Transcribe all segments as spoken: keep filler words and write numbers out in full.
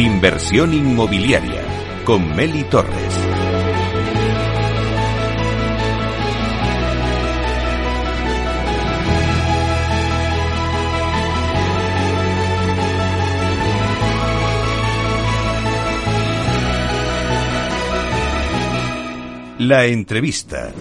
Inversión inmobiliaria con Meli Torres. La entrevista.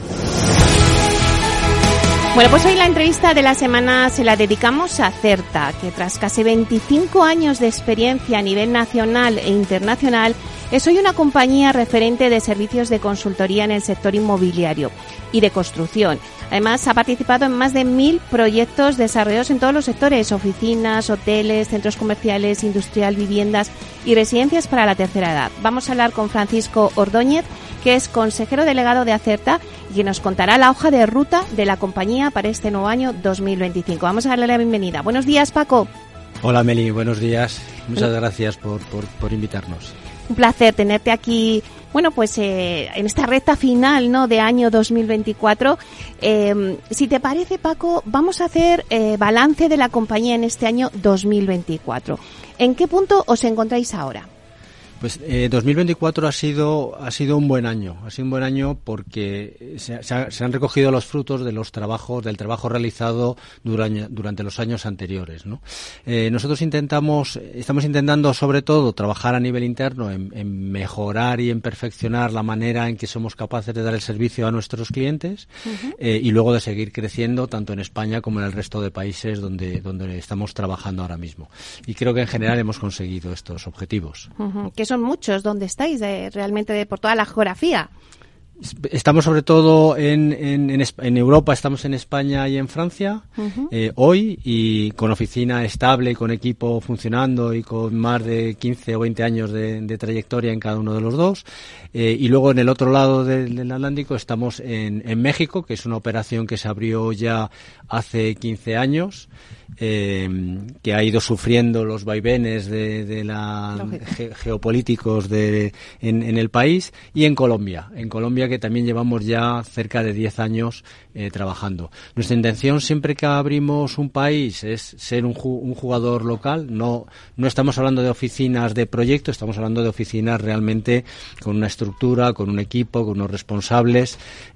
Bueno, pues hoy la entrevista de la semana se la dedicamos a Certa, que tras casi veinticinco años de experiencia a nivel nacional e internacional, es hoy una compañía referente de servicios de consultoría en el sector inmobiliario y de construcción. Además, ha participado en más de mil proyectos desarrollados en todos los sectores: oficinas, hoteles, centros comerciales, industrial, viviendas y residencias para la tercera edad. Vamos a hablar con Francisco Ordóñez, que es consejero delegado de Acerta y que nos contará la hoja de ruta de la compañía para este nuevo año dos mil veinticinco. Vamos a darle la bienvenida. Buenos días, Paco. Hola, Meli, buenos días. Muchas gracias por, por, por invitarnos. Un placer tenerte aquí, bueno, pues eh, en esta recta final, ¿no?, de año dos mil veinticuatro. Eh, si te parece, Paco, vamos a hacer eh, balance de la compañía en este año dos mil veinticuatro. ¿En qué punto os encontráis ahora? Pues eh, dos mil veinticuatro ha sido ha sido un buen año, ha sido un buen año porque se, se, ha, se han recogido los frutos de los trabajos del trabajo realizado durante, durante los años anteriores, ¿no? Eh, nosotros intentamos estamos intentando sobre todo trabajar a nivel interno en, en mejorar y en perfeccionar la manera en que somos capaces de dar el servicio a nuestros clientes, uh-huh. eh, y luego de seguir creciendo tanto en España como en el resto de países donde donde estamos trabajando ahora mismo. Y creo que en general hemos conseguido estos objetivos. Uh-huh. ¿Qué son muchos? ¿Dónde estáis? De, realmente de, por toda la geografía. Estamos sobre todo en, en, en, en Europa, estamos en España y en Francia, uh-huh. eh, hoy, y con oficina estable, con equipo funcionando y con más de quince o veinte años de, de trayectoria en cada uno de los dos. Eh, y luego en el otro lado del, del Atlántico estamos en, en México, que es una operación que se abrió ya hace quince años. Eh, que ha ido sufriendo los vaivenes de, de la ge, geopolíticos de, en, en el país, y en Colombia, en Colombia que también llevamos ya cerca de diez años eh, trabajando. Nuestra intención siempre que abrimos un país es ser un, un jugador local. No, no estamos hablando de oficinas de proyecto, estamos hablando de oficinas realmente con una estructura, con un equipo, con unos responsables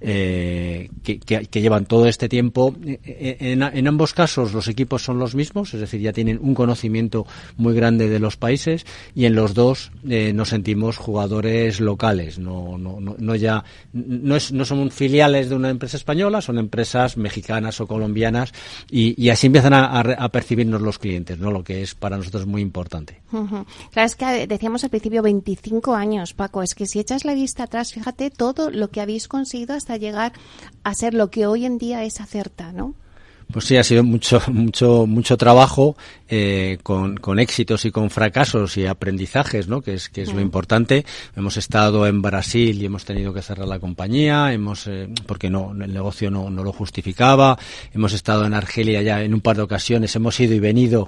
eh, que, que, que llevan todo este tiempo. En, en ambos casos los equipos son los mismos, es decir, ya tienen un conocimiento muy grande de los países, y en los dos eh, nos sentimos jugadores locales. No, no, no, no ya no, es, no son filiales de una empresa española, son empresas mexicanas o colombianas, y, y así empiezan a, a, a percibirnos los clientes, ¿no? Lo que es para nosotros muy importante. Uh-huh. Claro, es que decíamos al principio veinticinco años, Paco. Es que si echas la vista atrás, fíjate todo lo que habéis conseguido hasta llegar a ser lo que hoy en día es Acerta, ¿no? Pues sí, ha sido mucho, mucho, mucho trabajo, eh, con, con éxitos y con fracasos y aprendizajes, ¿no? Que es, que es lo importante. Hemos estado en Brasil y hemos tenido que cerrar la compañía, hemos, eh, porque no, el negocio no, no lo justificaba. Hemos estado en Argelia ya en un par de ocasiones, hemos ido y venido,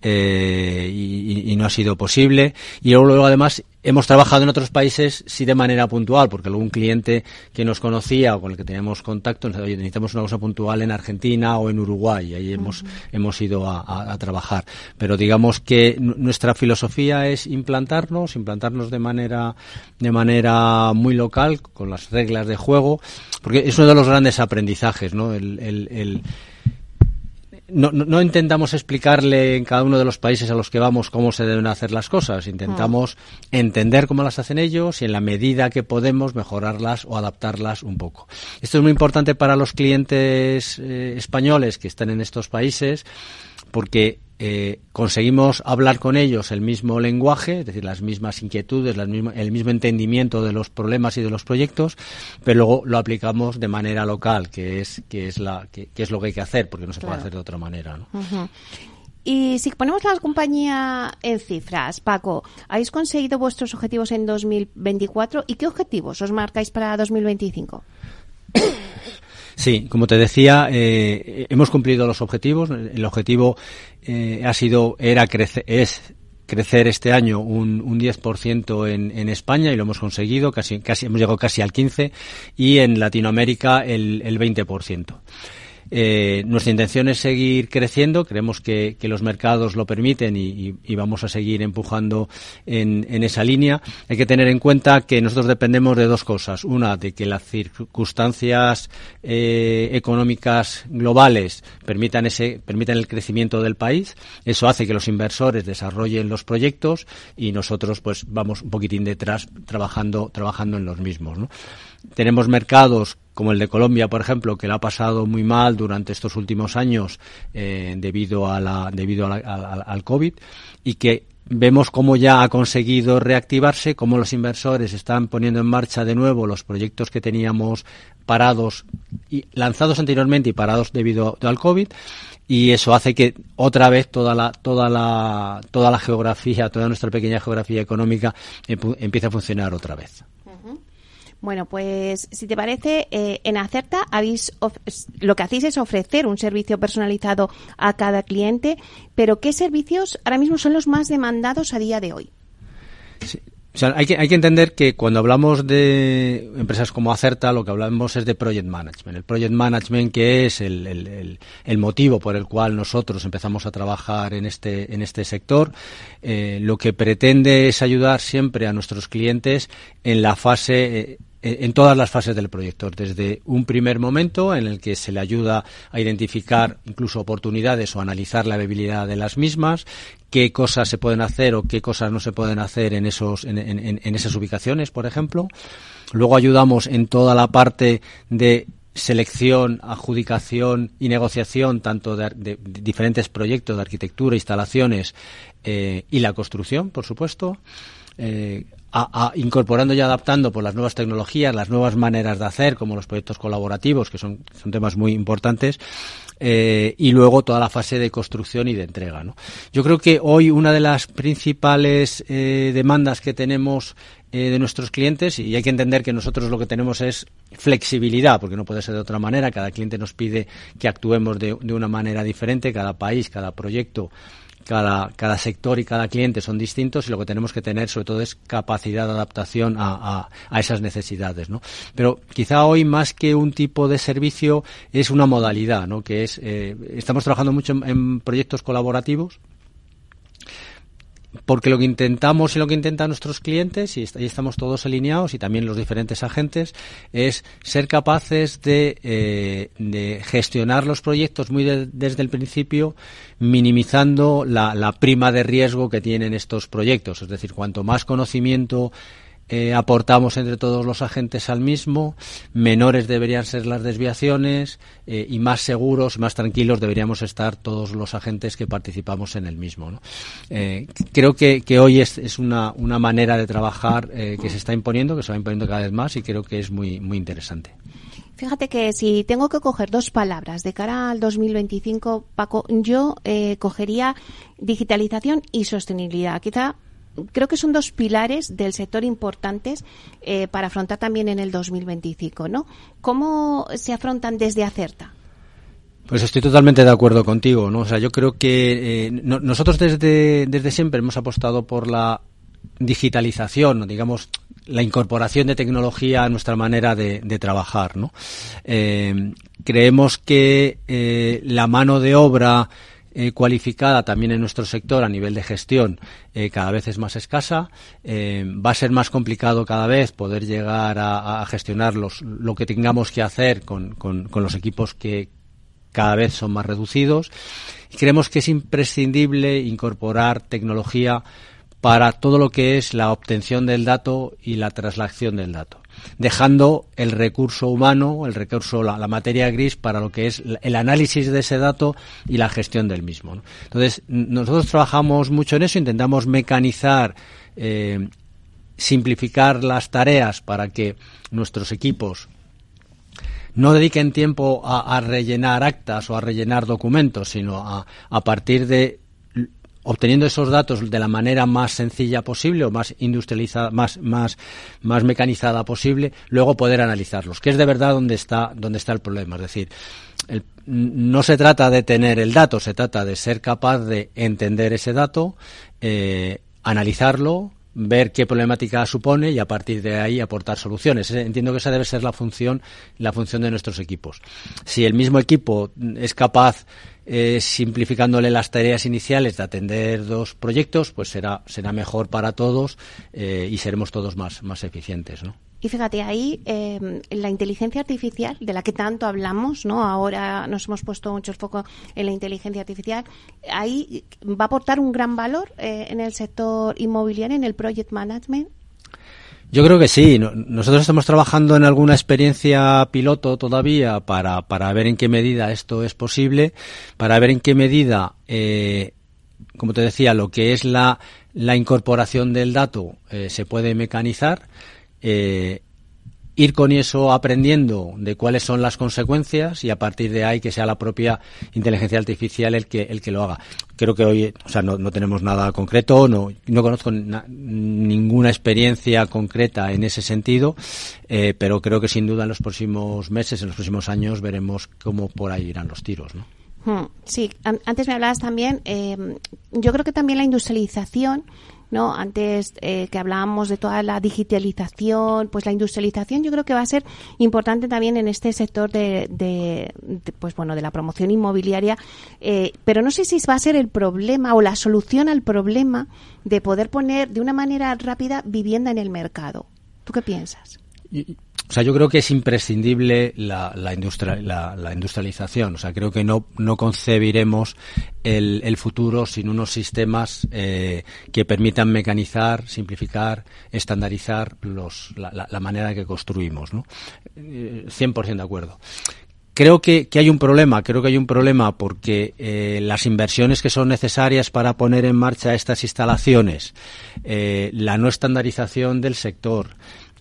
eh, y, y no ha sido posible. Y luego, luego además, hemos trabajado en otros países, sí, de manera puntual, porque algún cliente que nos conocía o con el que teníamos contacto, nos decía, necesitamos una cosa puntual en Argentina o en Uruguay, y ahí hemos, uh-huh. hemos ido a, a, a trabajar. Pero digamos que n- nuestra filosofía es implantarnos, implantarnos de manera, de manera muy local, con las reglas de juego, porque es uno de los grandes aprendizajes, ¿no? El, el, el No, no, no intentamos explicarle en cada uno de los países a los que vamos cómo se deben hacer las cosas. Intentamos oh. entender cómo las hacen ellos y, en la medida que podemos, mejorarlas o adaptarlas un poco. Esto es muy importante para los clientes eh, españoles que están en estos países, porque eh, conseguimos hablar con ellos el mismo lenguaje, es decir, las mismas inquietudes, las mismas, el mismo entendimiento de los problemas y de los proyectos, pero luego lo aplicamos de manera local, que es que es la que, que es lo que hay que hacer, porque no se claro. puede hacer de otra manera, ¿no? Uh-huh. Y si ponemos la compañía en cifras, Paco, ¿habéis conseguido vuestros objetivos en dos mil veinticuatro? ¿Y qué objetivos os marcáis para dos mil veinticinco? Sí, como te decía, eh, hemos cumplido los objetivos. El objetivo eh, ha sido, era crecer, es crecer este año un, un diez por ciento en, en España, y lo hemos conseguido, casi, casi, hemos llegado casi al quince por ciento, y en Latinoamérica el, el veinte por ciento. Eh, nuestra intención es seguir creciendo, creemos que, que los mercados lo permiten y, y, y vamos a seguir empujando en, en esa línea. Hay que tener en cuenta que nosotros dependemos de dos cosas. Una, de que las circunstancias eh, económicas globales permitan ese, permitan el crecimiento del país. Eso hace que los inversores desarrollen los proyectos y nosotros pues vamos un poquitín detrás trabajando, trabajando en los mismos, ¿no? Tenemos mercados como el de Colombia, por ejemplo, que lo ha pasado muy mal durante estos últimos años eh, debido a la debido a la, a, al COVID, y que vemos cómo ya ha conseguido reactivarse, cómo los inversores están poniendo en marcha de nuevo los proyectos que teníamos parados y lanzados anteriormente y parados debido al COVID. Y eso hace que otra vez toda la toda la toda la geografía, toda nuestra pequeña geografía económica empiece a funcionar otra vez. Bueno, pues si te parece, eh, en Acerta habéis of- lo que hacéis es ofrecer un servicio personalizado a cada cliente, pero ¿qué servicios ahora mismo son los más demandados a día de hoy? Sí. O sea, hay que, hay que entender que cuando hablamos de empresas como Acerta, lo que hablamos es de Project Management. El Project Management, que es el, el, el, el motivo por el cual nosotros empezamos a trabajar en este, en este sector, eh, lo que pretende es ayudar siempre a nuestros clientes en la fase, eh, en todas las fases del proyecto, desde un primer momento en el que se le ayuda a identificar incluso oportunidades o analizar la viabilidad de las mismas, qué cosas se pueden hacer o qué cosas no se pueden hacer en esos en, en, en esas ubicaciones, por ejemplo. Luego ayudamos en toda la parte de selección, adjudicación y negociación tanto de, de, de diferentes proyectos de arquitectura, instalaciones eh, y la construcción, por supuesto. Eh, A, a, incorporando y adaptando por las nuevas tecnologías, las nuevas maneras de hacer, como los proyectos colaborativos, que son, son temas muy importantes, eh, y luego toda la fase de construcción y de entrega, ¿no? Yo creo que hoy una de las principales eh, demandas que tenemos eh, de nuestros clientes, y hay que entender que nosotros lo que tenemos es flexibilidad, porque no puede ser de otra manera, cada cliente nos pide que actuemos de, de una manera diferente, cada país, cada proyecto, Cada, cada sector y cada cliente son distintos, y lo que tenemos que tener sobre todo es capacidad de adaptación a, a, a esas necesidades, ¿no? Pero quizá hoy más que un tipo de servicio es una modalidad, ¿no? Que es, eh, estamos trabajando mucho en, en proyectos colaborativos, porque lo que intentamos y lo que intentan nuestros clientes, y ahí estamos todos alineados y también los diferentes agentes, es ser capaces de, eh, de gestionar los proyectos muy de, desde el principio, minimizando la, la prima de riesgo que tienen estos proyectos. Es decir, cuanto más conocimiento Eh, aportamos entre todos los agentes al mismo, menores deberían ser las desviaciones eh, y más seguros, más tranquilos deberíamos estar todos los agentes que participamos en el mismo, ¿no? Eh, creo que, que hoy es, es una, una manera de trabajar eh, que se está imponiendo, que se va imponiendo cada vez más, y creo que es muy, muy interesante. Fíjate que si tengo que coger dos palabras de cara al dos mil veinticinco, Paco, yo eh, cogería digitalización y sostenibilidad. Quizá creo que son dos pilares del sector importantes eh, para afrontar también en el dos mil veinticinco, ¿no? ¿Cómo se afrontan desde Acerta? Pues estoy totalmente de acuerdo contigo, ¿no? O sea, yo creo que eh, no, nosotros desde, desde siempre hemos apostado por la digitalización, digamos, la incorporación de tecnología a nuestra manera de, de trabajar, ¿no? Eh, creemos que eh, la mano de obra Eh, cualificada también en nuestro sector a nivel de gestión eh, cada vez es más escasa, eh, va a ser más complicado cada vez poder llegar a, a gestionar los, lo que tengamos que hacer con, con, con los equipos que cada vez son más reducidos, y creemos que es imprescindible incorporar tecnología para todo lo que es la obtención del dato y la traslación del dato, dejando el recurso humano, el recurso, la, la materia gris para lo que es el análisis de ese dato y la gestión del mismo, ¿no? Entonces, nosotros trabajamos mucho en eso, intentamos mecanizar, eh, simplificar las tareas para que nuestros equipos no dediquen tiempo a, a rellenar actas o a rellenar documentos, sino a, a partir de obteniendo esos datos de la manera más sencilla posible o más industrializada, más, más, más mecanizada posible, luego poder analizarlos, que es de verdad donde está, donde está el problema. Es decir, el, no se trata de tener el dato, se trata de ser capaz de entender ese dato, eh, analizarlo, ver qué problemática supone y a partir de ahí aportar soluciones. Entiendo que esa debe ser la función, la función de nuestros equipos. Si el mismo equipo es capaz, eh, simplificándole las tareas iniciales, de atender dos proyectos, pues será será mejor para todos eh, y seremos todos más más eficientes, ¿no? Y fíjate, ahí eh, la inteligencia artificial, de la que tanto hablamos, ¿no? Ahora nos hemos puesto mucho el foco en la inteligencia artificial. Ahí va a aportar un gran valor eh, en el sector inmobiliario, en el project management. Yo creo que sí. Nosotros estamos trabajando en alguna experiencia piloto todavía para, para ver en qué medida esto es posible, para ver en qué medida, eh, como te decía, lo que es la, la incorporación del dato eh, se puede mecanizar. Eh, ir con eso aprendiendo de cuáles son las consecuencias y a partir de ahí que sea la propia inteligencia artificial el que el que lo haga. Creo que hoy, o sea, no, no tenemos nada concreto, no no conozco na, ninguna experiencia concreta en ese sentido, eh, pero creo que sin duda en los próximos meses, en los próximos años veremos cómo por ahí irán los tiros, ¿no? Sí, antes me hablabas también, eh, yo creo que también la industrialización, ¿no? Antes eh, que hablábamos de toda la digitalización, pues la industrialización yo creo que va a ser importante también en este sector de, de, de pues bueno, de la promoción inmobiliaria, eh, pero no sé si va a ser el problema o la solución al problema de poder poner de una manera rápida vivienda en el mercado. ¿Tú qué piensas? O sea, yo creo que es imprescindible la, la, industria, la, la industrialización. O sea, creo que no, no concebiremos el, el futuro sin unos sistemas eh, que permitan mecanizar, simplificar, estandarizar los, la, la, la manera que construimos, ¿no? cien por ciento de acuerdo. Creo que, que hay un problema, creo que hay un problema porque eh, las inversiones que son necesarias para poner en marcha estas instalaciones, eh, la no estandarización del sector,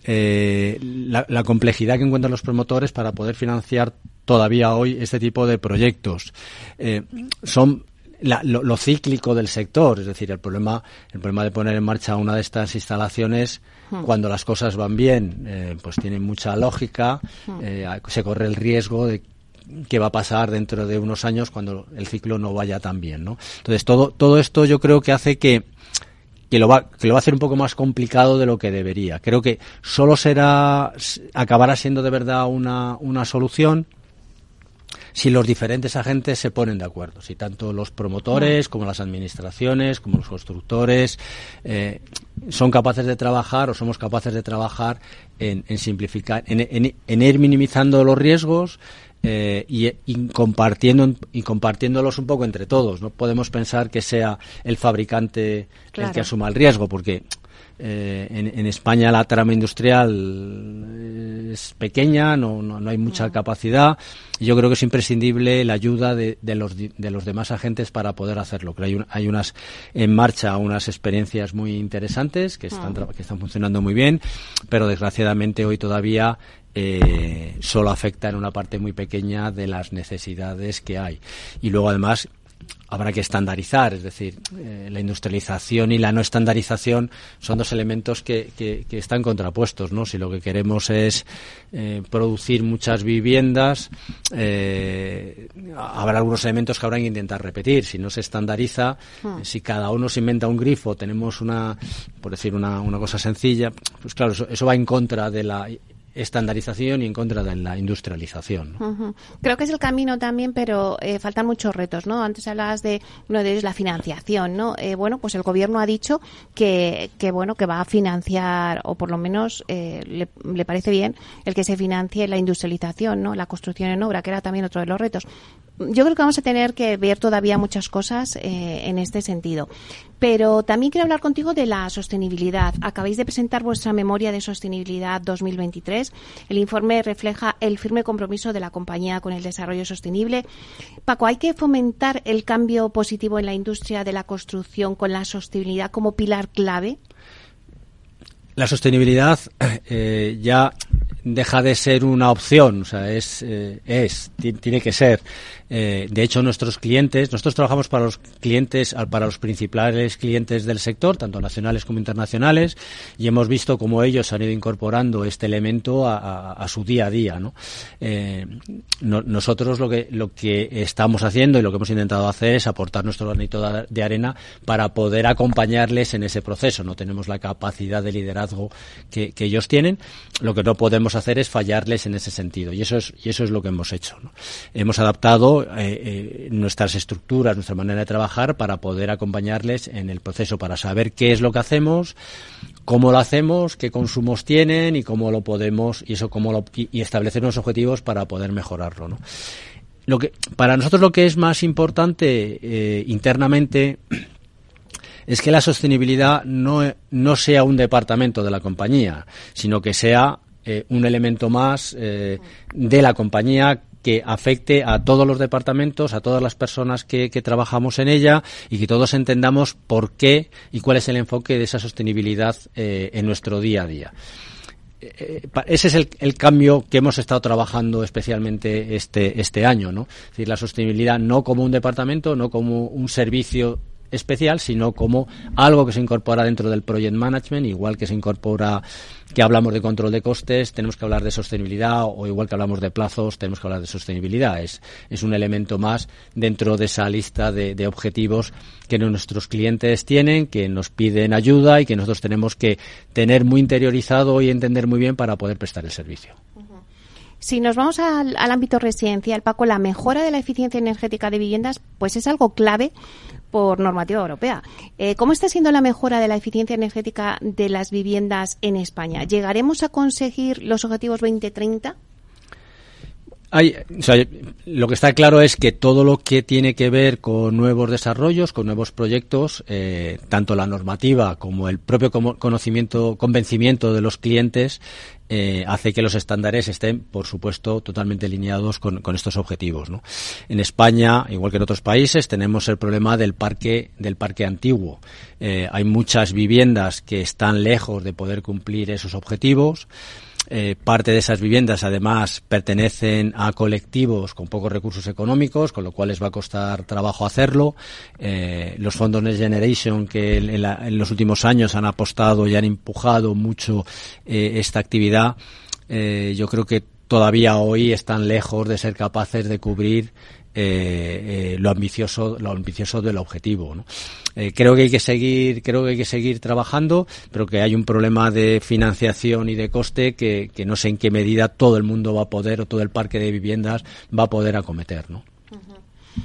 Eh, la, la complejidad que encuentran los promotores para poder financiar todavía hoy este tipo de proyectos, eh, son la, lo, lo cíclico del sector, es decir, el problema el problema de poner en marcha una de estas instalaciones hmm. cuando las cosas van bien, eh, pues tiene mucha lógica, hmm. eh, se corre el riesgo de qué va a pasar dentro de unos años cuando el ciclo no vaya tan bien, ¿no? Entonces todo todo esto yo creo que hace que que lo va que lo va a hacer un poco más complicado de lo que debería. Creo que solo será acabará siendo de verdad una una solución si los diferentes agentes se ponen de acuerdo, si tanto los promotores como las administraciones, como los constructores eh, son capaces de trabajar o somos capaces de trabajar en, en simplificar, en, en, en ir minimizando los riesgos eh, y, y compartiendo y compartiéndolos un poco entre todos. No podemos pensar que sea el fabricante claro. el que asuma el riesgo, porque Eh, en, en España la trama industrial es pequeña, no, no, no hay mucha capacidad. Yo creo que es imprescindible la ayuda de, de, los, de los demás agentes para poder hacerlo. Creo que hay, un, hay unas en marcha unas experiencias muy interesantes que están, que están funcionando muy bien, pero desgraciadamente hoy todavía eh, solo afecta en una parte muy pequeña de las necesidades que hay. Y luego además habrá que estandarizar, es decir, eh, la industrialización y la no estandarización son dos elementos que, que, que están contrapuestos, ¿no? Si lo que queremos es eh, producir muchas viviendas, eh, habrá algunos elementos que habrá que intentar repetir. Si no se estandariza, hmm. si cada uno se inventa un grifo, tenemos una, por decir una, una cosa sencilla, pues claro, eso, eso va en contra de la estandarización y en contra de la industrialización, ¿no? Uh-huh. Creo que es el camino también, pero eh, faltan muchos retos, ¿no? Antes hablabas de uno de ellos, la financiación, ¿no? Eh, bueno, pues el gobierno ha dicho que, que bueno, que va a financiar, o por lo menos eh, le, le parece bien el que se financie la industrialización, ¿no? La construcción en obra, que era también otro de los retos. Yo creo que vamos a tener que ver todavía muchas cosas eh, en este sentido. Pero también quiero hablar contigo de la sostenibilidad. Acabáis de presentar vuestra memoria de sostenibilidad dos mil veintitrés. El informe refleja el firme compromiso de la compañía con el desarrollo sostenible. Paco, ¿hay que fomentar el cambio positivo en la industria de la construcción con la sostenibilidad como pilar clave? La sostenibilidad eh, ya deja de ser una opción, o sea, es, eh, es tiene que ser. Eh, de hecho, nuestros clientes, nosotros trabajamos para los clientes, para los principales clientes del sector, tanto nacionales como internacionales, y hemos visto cómo ellos han ido incorporando este elemento a, a, a su día a día, ¿no? Eh, no, nosotros lo que lo que estamos haciendo y lo que hemos intentado hacer es aportar nuestro granito de arena para poder acompañarles en ese proceso. No tenemos la capacidad de liderazgo que, que ellos tienen. Lo que no podemos hacer es fallarles en ese sentido, y eso es y eso es lo que hemos hecho, ¿no? Hemos adaptado Eh, eh, nuestras estructuras, nuestra manera de trabajar para poder acompañarles en el proceso, para saber qué es lo que hacemos, cómo lo hacemos, qué consumos tienen y cómo lo podemos y eso cómo lo, y establecer unos objetivos para poder mejorarlo, ¿no? Lo que para nosotros lo que es más importante eh, internamente es que la sostenibilidad no no sea un departamento de la compañía, sino que sea eh, un elemento más eh, de la compañía que afecte a todos los departamentos, a todas las personas que, que trabajamos en ella y que todos entendamos por qué y cuál es el enfoque de esa sostenibilidad eh, en nuestro día a día. Eh, ese es el, el cambio que hemos estado trabajando especialmente este, este año, ¿no? Es decir, la sostenibilidad no como un departamento, no como un servicio especial, sino como algo que se incorpora dentro del project management, igual que se incorpora, que hablamos de control de costes, tenemos que hablar de sostenibilidad, o igual que hablamos de plazos, tenemos que hablar de sostenibilidad. Es, es un elemento más dentro de esa lista de, de objetivos que nuestros clientes tienen, que nos piden ayuda y que nosotros tenemos que tener muy interiorizado y entender muy bien para poder prestar el servicio. Si nos vamos al, al ámbito residencial, Paco, la mejora de la eficiencia energética de viviendas pues es algo clave por normativa europea. Eh, ¿Cómo está siendo la mejora de la eficiencia energética de las viviendas en España? ¿Llegaremos a conseguir los objetivos veinte treinta? Hay, o sea, lo que está claro es que todo lo que tiene que ver con nuevos desarrollos, con nuevos proyectos, eh, tanto la normativa como el propio conocimiento, convencimiento de los clientes, eh, hace que los estándares estén, por supuesto, totalmente alineados con, con estos objetivos, ¿no? En España, igual que en otros países, tenemos el problema del parque, del parque antiguo. Eh, hay muchas viviendas que están lejos de poder cumplir esos objetivos. Eh, parte de esas viviendas, además, pertenecen a colectivos con pocos recursos económicos, con lo cual les va a costar trabajo hacerlo. Eh, los fondos Next Generation, que en, la, en los últimos años han apostado y han empujado mucho eh, esta actividad, eh, yo creo que todavía hoy están lejos de ser capaces de cubrir Eh, eh, lo ambicioso lo ambicioso del objetivo, ¿no? Eh, creo que hay que seguir creo que hay que seguir trabajando, pero que hay un problema de financiación y de coste que, que no sé en qué medida todo el mundo va a poder, o todo el parque de viviendas va a poder acometer, ¿no? Uh-huh.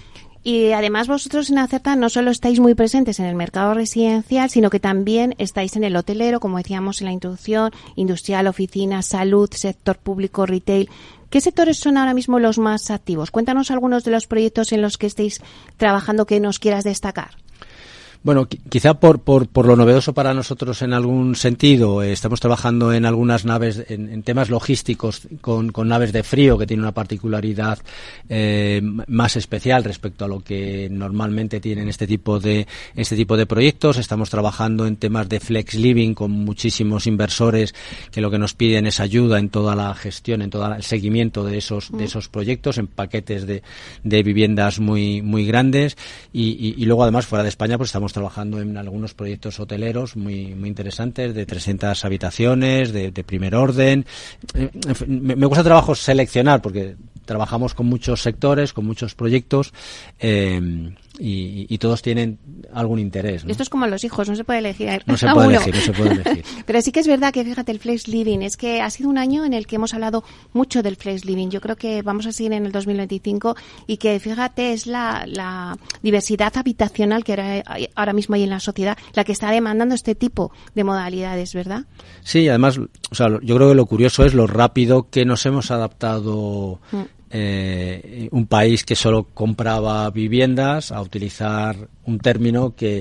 Y además vosotros en Acerta no solo estáis muy presentes en el mercado residencial, sino que también estáis en el hotelero, como decíamos en la introducción, industrial, oficinas, salud, sector público, retail. ¿Qué sectores son ahora mismo los más activos? Cuéntanos algunos de los proyectos en los que estéis trabajando que nos quieras destacar. Bueno, quizá por, por, por lo novedoso para nosotros en algún sentido, eh, estamos trabajando en algunas naves, en, en temas logísticos con, con naves de frío, que tienen una particularidad eh, más especial respecto a lo que normalmente tienen este tipo de este tipo de proyectos. Estamos trabajando en temas de flex living con muchísimos inversores que lo que nos piden es ayuda en toda la gestión, en todo el seguimiento de esos de esos proyectos, en paquetes de, de viviendas muy muy grandes y, y, y luego además fuera de España pues estamos trabajando en algunos proyectos hoteleros muy muy interesantes de trescientas habitaciones, de, de primer orden. En fin, me, me gusta trabajo seleccionar porque trabajamos con muchos sectores, con muchos proyectos eh, y, y todos tienen algún interés, ¿no? Esto es como los hijos, no se puede elegir. No se puede elegir, no se puede elegir. Pero sí que es verdad que, fíjate, el flex living, es que ha sido un año en el que hemos hablado mucho del flex living. Yo creo que vamos a seguir en el dos mil veinticinco y que, fíjate, es la, la diversidad habitacional que ahora, ahora mismo hay en la sociedad la que está demandando este tipo de modalidades, ¿verdad? Sí, además, o sea, yo creo que lo curioso es lo rápido que nos hemos adaptado. Mm. Eh, un país que solo compraba viviendas a utilizar un término que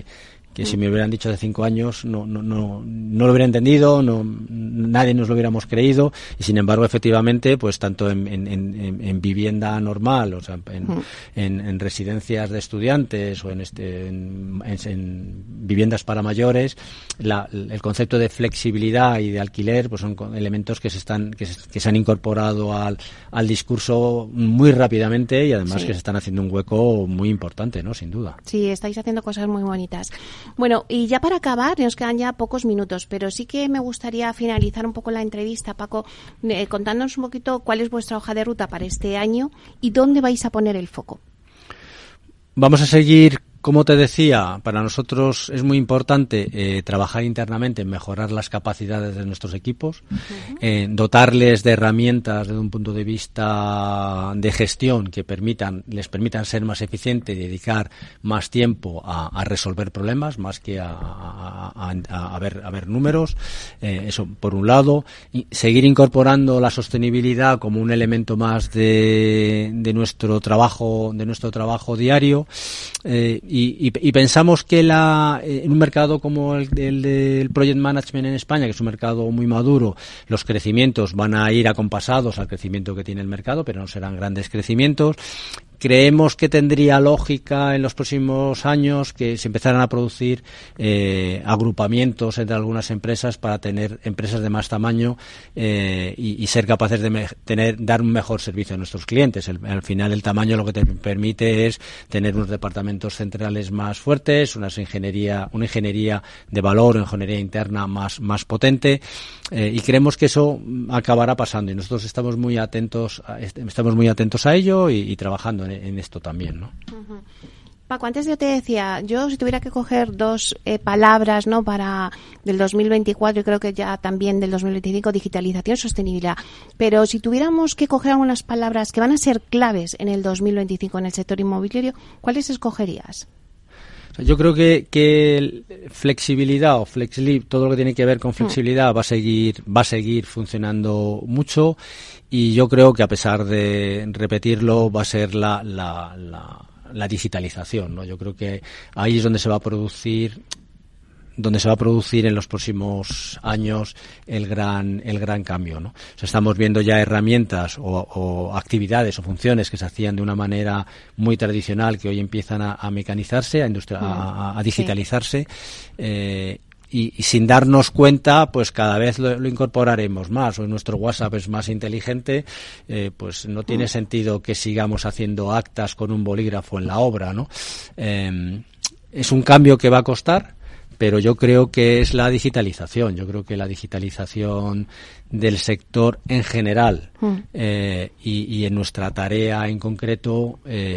que si me hubieran dicho de cinco años no no no no lo hubiera entendido, no nadie nos lo hubiéramos creído, y sin embargo efectivamente pues tanto en, en, en, en vivienda normal, o sea en, mm. en, en residencias de estudiantes o en este en, en, en viviendas para mayores, la, el concepto de flexibilidad y de alquiler pues son elementos que se están que se, que se han incorporado al, al discurso muy rápidamente, y además sí. que se están haciendo un hueco muy importante, ¿no? Sin duda. Sí, estáis haciendo cosas muy bonitas. Bueno, y ya para acabar, nos quedan ya pocos minutos, pero sí que me gustaría finalizar un poco la entrevista, Paco, eh, contándonos un poquito cuál es vuestra hoja de ruta para este año y dónde vais a poner el foco. Vamos a seguir, como te decía, para nosotros es muy importante eh, trabajar internamente en mejorar las capacidades de nuestros equipos, uh-huh. eh, dotarles de herramientas desde un punto de vista de gestión que permitan, les permitan ser más eficientes y dedicar más tiempo a, a resolver problemas más que a, a, a, a, ver, a ver números. Eh, eso por un lado, y seguir incorporando la sostenibilidad como un elemento más de, de nuestro trabajo, de nuestro trabajo diario. Eh, Y, y, y pensamos que la, en un mercado como el, el del Project Management en España, que es un mercado muy maduro, los crecimientos van a ir acompasados al crecimiento que tiene el mercado, pero no serán grandes crecimientos. Creemos que tendría lógica en los próximos años que se empezaran a producir eh, agrupamientos entre algunas empresas para tener empresas de más tamaño eh, y, y ser capaces de me- tener dar un mejor servicio a nuestros clientes. El, al final el tamaño lo que te permite es tener unos departamentos centrales más fuertes, una ingeniería, una ingeniería de valor, una ingeniería interna más, más potente, eh, y creemos que eso acabará pasando, y nosotros estamos muy atentos a, estamos muy atentos a ello y, y trabajando en en esto también, ¿no? Uh-huh. Paco, antes yo te decía, yo si tuviera que coger dos eh, palabras, ¿no? Para del dos mil veinticuatro y creo que ya también del dos mil veinticinco, digitalización, sostenibilidad. Pero si tuviéramos que coger algunas palabras que van a ser claves en el dos mil veinticinco en el sector inmobiliario, ¿cuáles escogerías? Yo creo que, que flexibilidad o FlexLib, todo lo que tiene que ver con flexibilidad va a seguir, va a seguir funcionando mucho, y yo creo que a pesar de repetirlo va a ser la, la, la, la digitalización, ¿no? Yo creo que ahí es donde se va a producir donde se va a producir en los próximos años el gran el gran cambio, ¿no? O sea, estamos viendo ya herramientas o, o actividades o funciones que se hacían de una manera muy tradicional que hoy empiezan a, a mecanizarse, a, industri- a, a digitalizarse, sí. eh, y, y sin darnos cuenta, pues cada vez lo, lo incorporaremos más. Hoy nuestro WhatsApp es más inteligente, eh, pues no tiene sentido que sigamos haciendo actas con un bolígrafo en la obra, ¿no? Eh, es un cambio que va a costar, pero yo creo que es la digitalización. Yo creo que la digitalización del sector en general mm. eh, y, y en nuestra tarea en concreto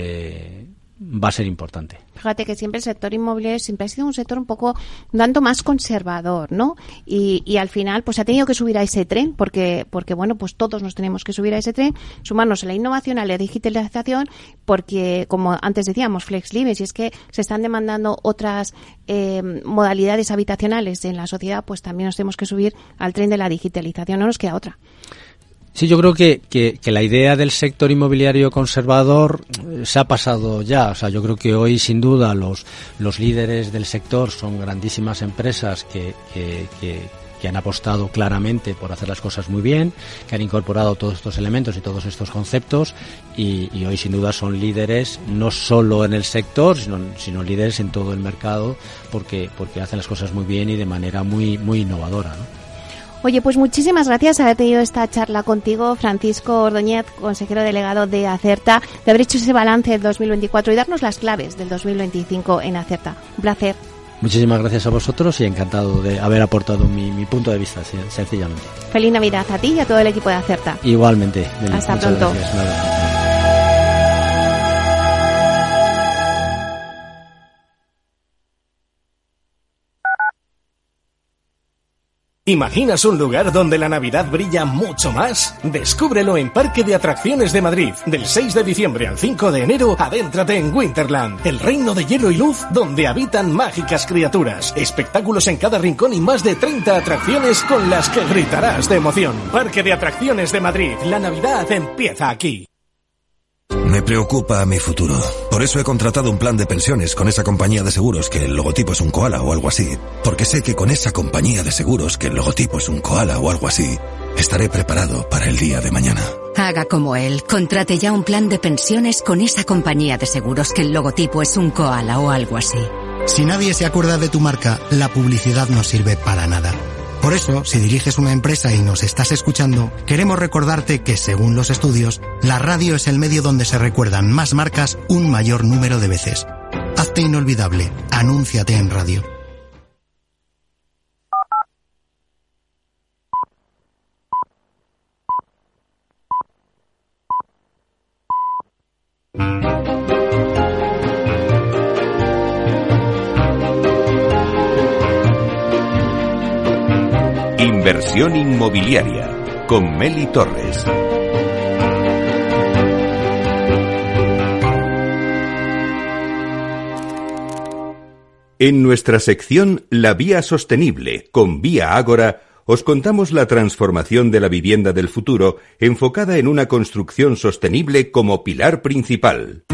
eh, va a ser importante. Fíjate que siempre el sector inmobiliario siempre ha sido un sector un poco un tanto más conservador, ¿no? Y, y al final pues ha tenido que subir a ese tren porque porque bueno, pues todos nos tenemos que subir a ese tren, sumarnos a la innovación, a la digitalización, porque como antes decíamos, FlexLib, si es que se están demandando otras eh, modalidades habitacionales en la sociedad, pues también nos tenemos que subir al tren de la digitalización, no nos queda otra. Sí, yo creo que, que, que la idea del sector inmobiliario conservador se ha pasado ya. O sea, yo creo que hoy, sin duda, los, los líderes del sector son grandísimas empresas que, que, que, que han apostado claramente por hacer las cosas muy bien, que han incorporado todos estos elementos y todos estos conceptos, y, y hoy, sin duda, son líderes no solo en el sector, sino, sino líderes en todo el mercado, porque, porque hacen las cosas muy bien y de manera muy, muy innovadora, ¿no? Oye, pues muchísimas gracias por haber tenido esta charla contigo, Francisco Ordóñez, consejero delegado de Acerta, de haber hecho ese balance del dos mil veinticuatro y darnos las claves del dos mil veinticinco en Acerta. Un placer. Muchísimas gracias a vosotros y encantado de haber aportado mi, mi punto de vista, sencillamente. Feliz Navidad a ti y a todo el equipo de Acerta. Igualmente. Hasta pronto. Gracias. ¿Imaginas un lugar donde la Navidad brilla mucho más? Descúbrelo en Parque de Atracciones de Madrid. Del seis de diciembre al cinco de enero, adéntrate en Winterland, el reino de hielo y luz donde habitan mágicas criaturas. Espectáculos en cada rincón y más de treinta atracciones con las que gritarás de emoción. Parque de Atracciones de Madrid. La Navidad empieza aquí. Me preocupa mi futuro. Por eso he contratado un plan de pensiones con esa compañía de seguros que el logotipo es un koala o algo así. Porque sé que con esa compañía de seguros que el logotipo es un koala o algo así, estaré preparado para el día de mañana. Haga como él. Contrate ya un plan de pensiones con esa compañía de seguros que el logotipo es un koala o algo así. Si nadie se acuerda de tu marca, la publicidad no sirve para nada. Por eso, si diriges una empresa y nos estás escuchando, queremos recordarte que, según los estudios, la radio es el medio donde se recuerdan más marcas un mayor número de veces. Hazte inolvidable. Anúnciate en radio. Inversión inmobiliaria con Meli Torres. En nuestra sección La Vía Sostenible con Vía Ágora os contamos la transformación de la vivienda del futuro enfocada en una construcción sostenible como pilar principal.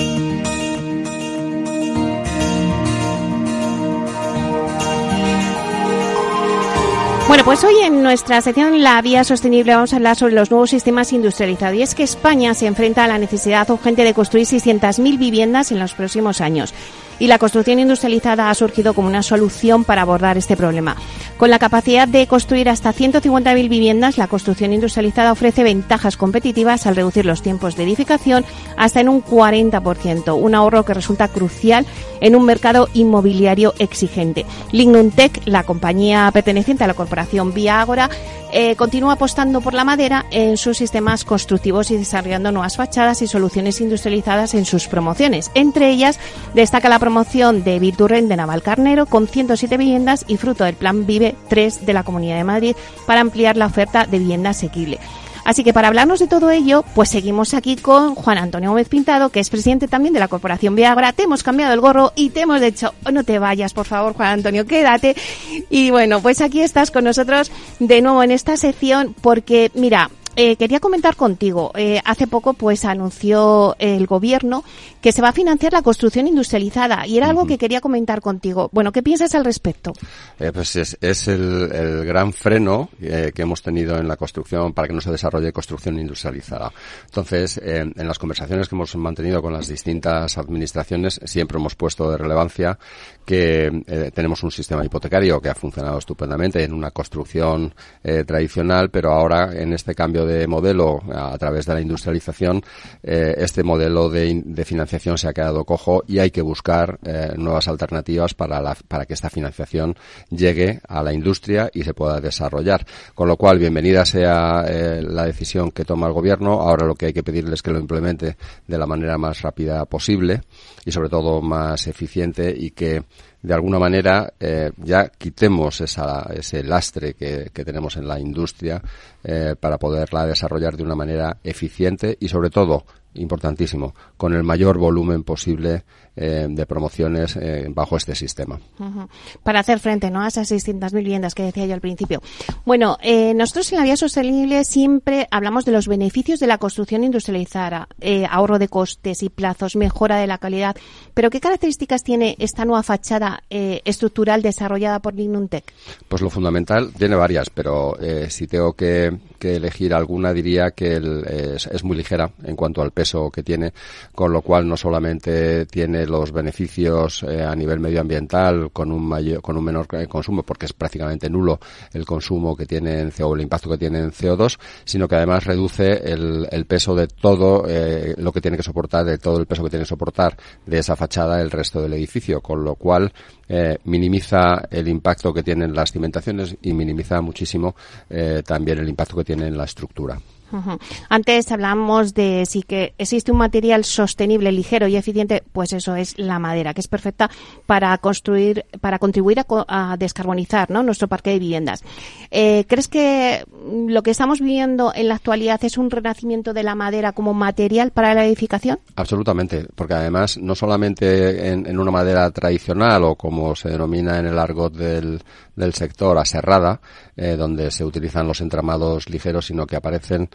Bueno, pues hoy en nuestra sección La Vía Sostenible vamos a hablar sobre los nuevos sistemas industrializados. Y es que España se enfrenta a la necesidad urgente de construir seiscientas mil viviendas en los próximos años. Y la construcción industrializada ha surgido como una solución para abordar este problema. Con la capacidad de construir hasta ciento cincuenta mil viviendas, la construcción industrializada ofrece ventajas competitivas al reducir los tiempos de edificación hasta en un cuarenta por ciento, un ahorro que resulta crucial en un mercado inmobiliario exigente. Lignuntec, la compañía perteneciente a la corporación Vía Ágora, eh, continúa apostando por la madera en sus sistemas constructivos y desarrollando nuevas fachadas y soluciones industrializadas en sus promociones. Entre ellas destaca la promoción de Virturren de Navalcarnero con ciento siete viviendas y fruto del Plan Vive tres de la Comunidad de Madrid para ampliar la oferta de vivienda asequible. Así que para hablarnos de todo ello, pues seguimos aquí con Juan Antonio Gómez Pintado, que es presidente también de la Corporación Vía Ágora. Te hemos cambiado el gorro y te hemos dicho, oh, no te vayas, por favor, Juan Antonio, quédate. Y bueno, pues aquí estás con nosotros de nuevo en esta sección porque, mira, Eh, quería comentar contigo, eh, hace poco pues anunció el gobierno que se va a financiar la construcción industrializada y era algo uh-huh. que quería comentar contigo. Bueno, ¿qué piensas al respecto? Eh, pues es, es el, el gran freno eh, que hemos tenido en la construcción para que no se desarrolle construcción industrializada. Entonces, eh, en las conversaciones que hemos mantenido con las distintas administraciones siempre hemos puesto de relevancia que eh, tenemos un sistema hipotecario que ha funcionado estupendamente en una construcción eh, tradicional, pero ahora en este cambio de modelo a través de la industrialización, eh, este modelo de, de financiación se ha quedado cojo y hay que buscar eh, nuevas alternativas para, la, para que esta financiación llegue a la industria y se pueda desarrollar. Con lo cual, bienvenida sea eh, la decisión que toma el gobierno. Ahora lo que hay que pedirles es que lo implemente de la manera más rápida posible y sobre todo más eficiente y que de alguna manera eh, ya quitemos esa, ese lastre que, que tenemos en la industria eh, para poderla desarrollar de una manera eficiente y sobre todo, importantísimo, con el mayor volumen posible eh, de promociones eh, bajo este sistema. Uh-huh. Para hacer frente, ¿no?, a esas seiscientas mil viviendas que decía yo al principio. Bueno, eh, nosotros en la Vía Sostenible siempre hablamos de los beneficios de la construcción industrializada, eh, ahorro de costes y plazos, mejora de la calidad, pero ¿qué características tiene esta nueva fachada eh, estructural desarrollada por Lignuntec? Pues lo fundamental, tiene varias, pero eh, si tengo que, que elegir alguna diría que el, es, es muy ligera en cuanto al peso que tiene, con lo cual no solamente tiene los beneficios eh, a nivel medioambiental con un mayor, con un menor consumo, porque es prácticamente nulo el consumo que tiene en C O dos, el impacto que tiene en C O dos, sino que además reduce el, el peso de todo eh, lo que tiene que soportar, de todo el peso que tiene que soportar de esa fachada el resto del edificio, con lo cual eh, minimiza el impacto que tienen las cimentaciones y minimiza muchísimo eh, también el impacto que tiene en la estructura. Uh-huh. Antes hablamos de si que existe un material sostenible, ligero y eficiente, pues eso es la madera, que es perfecta para construir, para contribuir a, a descarbonizar, ¿no?, nuestro parque de viviendas. Eh, ¿Crees que lo que estamos viviendo en la actualidad es un renacimiento de la madera como material para la edificación? Absolutamente, porque además no solamente en, en una madera tradicional o como se denomina en el argot del, del sector, aserrada, eh, donde se utilizan los entramados ligeros, sino que aparecen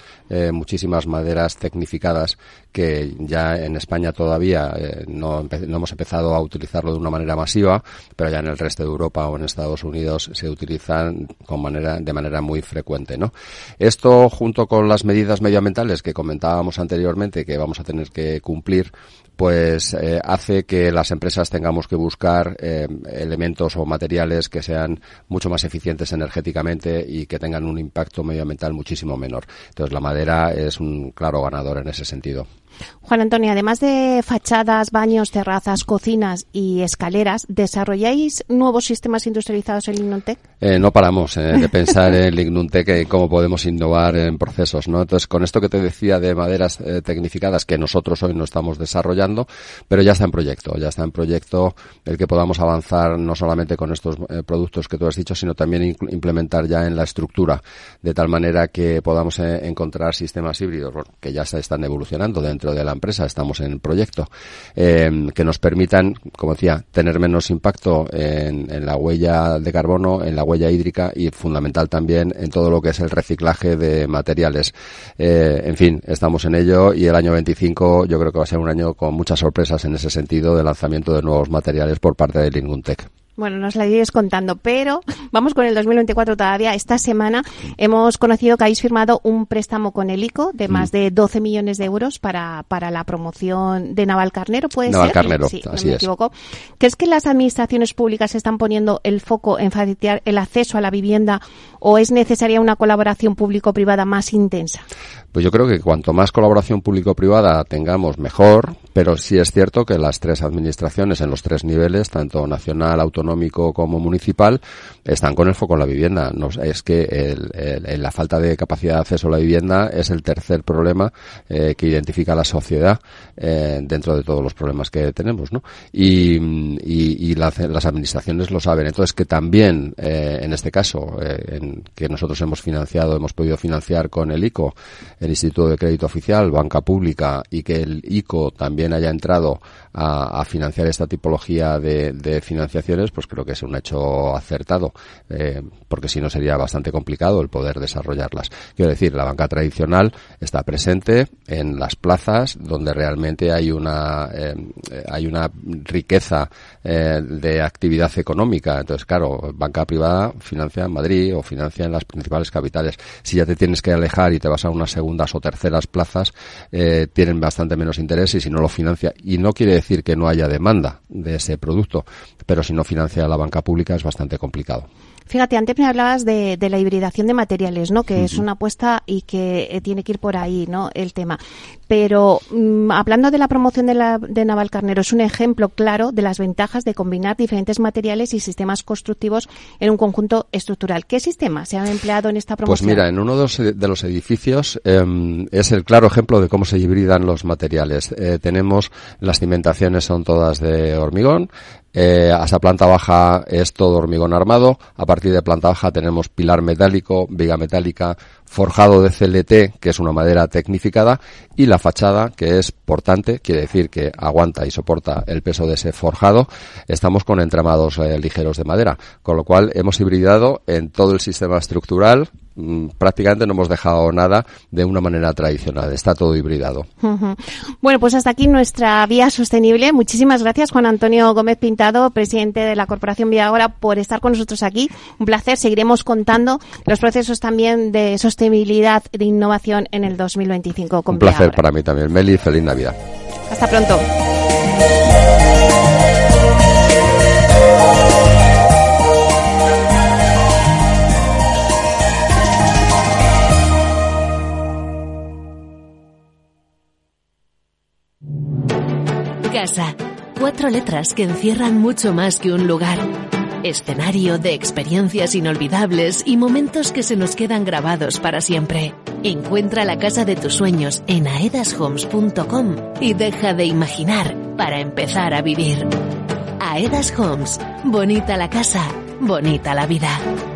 eh, muchísimas maderas tecnificadas que ya en España todavía eh, no, empe- no hemos empezado a utilizarlo de una manera masiva, pero ya en el resto de Europa o en Estados Unidos se utilizan con manera, de manera muy frecuente, ¿no? Esto, junto con las medidas medioambientales que comentábamos anteriormente que vamos a tener que cumplir, pues eh, hace que las empresas tengamos que buscar eh, elementos o materiales que sean mucho más eficientes energéticamente y que tengan un impacto medioambiental muchísimo menor. Entonces, la madera es un claro ganador en ese sentido. Juan Antonio, además de fachadas, baños, terrazas, cocinas y escaleras, ¿desarrolláis nuevos sistemas industrializados en Lignuntec? Eh, no paramos eh, de pensar en Lignuntec y cómo podemos innovar en procesos, ¿no? Entonces, con esto que te decía de maderas eh, tecnificadas que nosotros hoy no estamos desarrollando, pero ya está en proyecto, ya está en proyecto el que podamos avanzar no solamente con estos eh, productos que tú has dicho, sino también inc- implementar ya en la estructura, de tal manera que podamos eh, encontrar sistemas híbridos, bueno, que ya se están evolucionando dentro de la empresa, estamos en el proyecto, eh, que nos permitan, como decía, tener menos impacto en, en la huella de carbono, en la huella hídrica y fundamental también en todo lo que es el reciclaje de materiales. Eh, en fin, estamos en ello y el año veinticinco yo creo que va a ser un año con muchas sorpresas en ese sentido de lanzamiento de nuevos materiales por parte de Lignuntec. Bueno, nos la iréis contando, pero vamos con el dos mil veinticuatro todavía. Esta semana hemos conocido que habéis firmado un préstamo con el ICO de más de doce millones de euros para, para la promoción de Navalcarnero, ¿puede ser? Navalcarnero, sí, así no me es. equivoco. ¿Crees que las administraciones públicas están poniendo el foco en facilitar el acceso a la vivienda o es necesaria una colaboración público-privada más intensa? Pues yo creo que cuanto más colaboración público-privada tengamos, mejor, pero sí es cierto que las tres administraciones en los tres niveles, tanto nacional, autonómico como municipal, están con el foco en la vivienda. No, es que el, el, el, la falta de capacidad de acceso a la vivienda es el tercer problema eh, que identifica la sociedad eh, dentro de todos los problemas que tenemos, ¿no? Y, y, y la, las administraciones lo saben. Entonces, que también, eh, en este caso, eh, en, que nosotros hemos financiado, hemos podido financiar con el ICO, el Instituto de Crédito Oficial, Banca Pública, y que el ICO también haya entrado a, a financiar esta tipología de, de financiaciones, pues creo que es un hecho acertado, eh, porque si no sería bastante complicado el poder desarrollarlas. Quiero decir, la banca tradicional está presente en las plazas donde realmente hay una eh, hay una riqueza eh, de actividad económica. Entonces, claro, banca privada financia en Madrid o financia en las principales capitales. Si ya te tienes que alejar y te vas a unas segundas o terceras plazas, eh, tienen bastante menos interés y si no lo financia, y no quiere decir que no haya demanda de ese producto, pero si no financia la banca pública es bastante complicado. Fíjate, antes me hablabas de, de la hibridación de materiales, ¿no? Que uh-huh. es una apuesta y que eh, tiene que ir por ahí, ¿no? El tema. Pero mmm, hablando de la promoción de, la, de Navalcarnero, es un ejemplo claro de las ventajas de combinar diferentes materiales y sistemas constructivos en un conjunto estructural. ¿Qué sistemas se han empleado en esta promoción? Pues mira, en uno de los, de los edificios eh, es el claro ejemplo de cómo se hibridan los materiales. Eh, tenemos, las cimentaciones son todas de hormigón. Eh, hasta planta baja es todo hormigón armado. A partir de planta baja tenemos pilar metálico, viga metálica, forjado de C L T, que es una madera tecnificada, y la fachada, que es portante, quiere decir que aguanta y soporta el peso de ese forjado. Estamos con entramados eh, ligeros de madera, con lo cual hemos hibridado en todo el sistema estructural. Mm, prácticamente no hemos dejado nada de una manera tradicional, está todo hibridado. Uh-huh. Bueno, pues hasta aquí nuestra vía sostenible. Muchísimas gracias, Juan Antonio Gómez Pintado, presidente de la Corporación Vía Ágora, por estar con nosotros aquí. Un placer, seguiremos contando los procesos también de sostenibilidad, de innovación en el dos mil veinticinco con Un placer Vía Ágora. Para mí también, Meli, feliz Navidad. Hasta pronto. Casa. Cuatro letras que encierran mucho más que un lugar. Escenario de experiencias inolvidables y momentos que se nos quedan grabados para siempre. Encuentra la casa de tus sueños en aedas homes punto com y deja de imaginar para empezar a vivir. Aedas Homes. Bonita la casa, bonita la vida.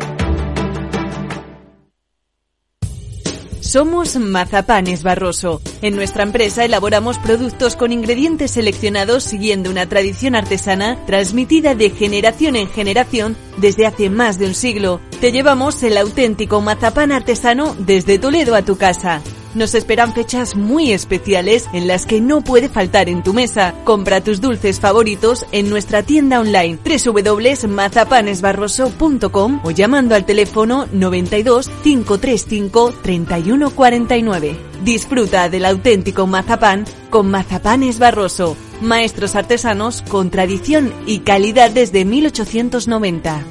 Somos Mazapanes Barroso. En nuestra empresa elaboramos productos con ingredientes seleccionados siguiendo una tradición artesana transmitida de generación en generación desde hace más de un siglo. Te llevamos el auténtico mazapán artesano desde Toledo a tu casa. Nos esperan fechas muy especiales en las que no puede faltar en tu mesa. Compra tus dulces favoritos en nuestra tienda online doble u doble u doble u punto mazapanes barroso punto com o llamando al teléfono noventa y dos, cinco tres cinco, treinta y uno cuarenta y nueve. Disfruta del auténtico mazapán con Mazapanes Barroso, maestros artesanos con tradición y calidad desde mil ochocientos noventa.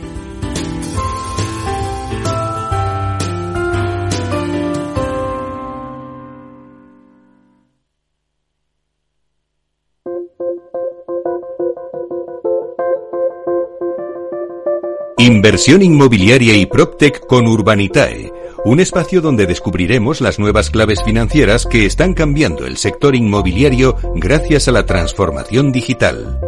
Inversión inmobiliaria y PropTech con Urbanitae, un espacio donde descubriremos las nuevas claves financieras que están cambiando el sector inmobiliario gracias a la transformación digital.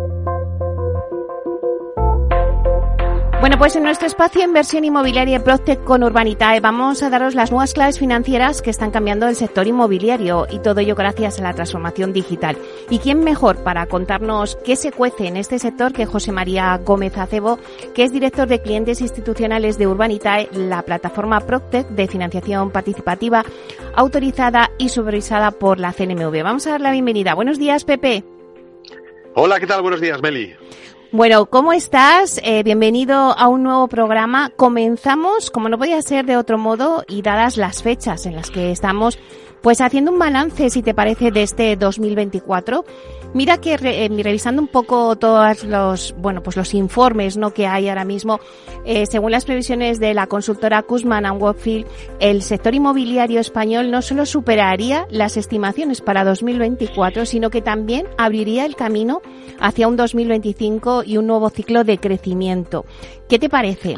Bueno, pues en nuestro espacio Inversión Inmobiliaria y PropTech con Urbanitae vamos a daros las nuevas claves financieras que están cambiando el sector inmobiliario y todo ello gracias a la transformación digital. ¿Y quién mejor para contarnos qué se cuece en este sector que José María Gómez Acebo, que es director de clientes institucionales de Urbanitae, la plataforma PropTech de financiación participativa autorizada y supervisada por la C N M V? Vamos a dar la bienvenida. Buenos días, Pepe. Hola, ¿qué tal? Buenos días, Meli. Bueno, ¿cómo estás? Eh, bienvenido a un nuevo programa. Comenzamos, como no podía ser de otro modo, y dadas las fechas en las que estamos, pues haciendo un balance, si te parece, de este dos mil veinticuatro. Mira que re, eh, revisando un poco todos los, bueno, pues los informes, ¿no?, que hay ahora mismo, eh, según las previsiones de la consultora Cushman and Wakefield, el sector inmobiliario español no solo superaría las estimaciones para dos mil veinticuatro, sino que también abriría el camino hacia un dos mil veinticinco y un nuevo ciclo de crecimiento. ¿Qué te parece?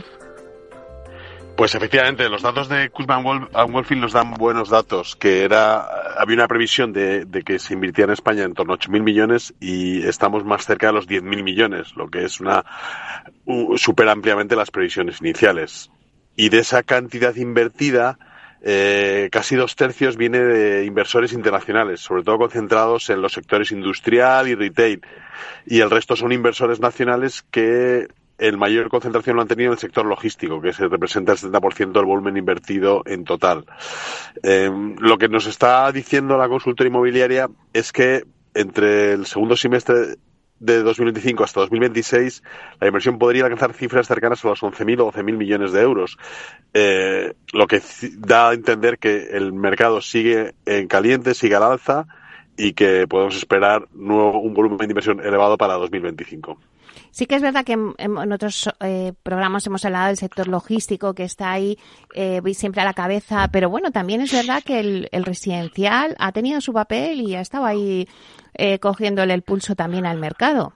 Pues efectivamente, los datos de Cushman and Wakefield nos dan buenos datos, que era había una previsión de, de que se invirtiera en España en torno a ocho mil millones y estamos más cerca de los diez mil millones, lo que es una uh, supera ampliamente las previsiones iniciales. Y de esa cantidad invertida, eh, casi dos tercios viene de inversores internacionales, sobre todo concentrados en los sectores industrial y retail, y el resto son inversores nacionales que el mayor concentración lo han tenido en el sector logístico, que se representa el setenta por ciento del volumen invertido en total. Eh, lo que nos está diciendo la consultora inmobiliaria es que entre el segundo semestre de dos mil veinticinco hasta dos mil veintiséis la inversión podría alcanzar cifras cercanas a los once mil o doce mil millones de euros, eh, lo que da a entender que el mercado sigue en caliente, sigue al alza y que podemos esperar nuevo, un volumen de inversión elevado para dos mil veinticinco. Sí que es verdad que en, en otros eh, programas hemos hablado del sector logístico, que está ahí eh, siempre a la cabeza, pero bueno, también es verdad que el, el residencial ha tenido su papel y ha estado ahí eh, cogiéndole el pulso también al mercado.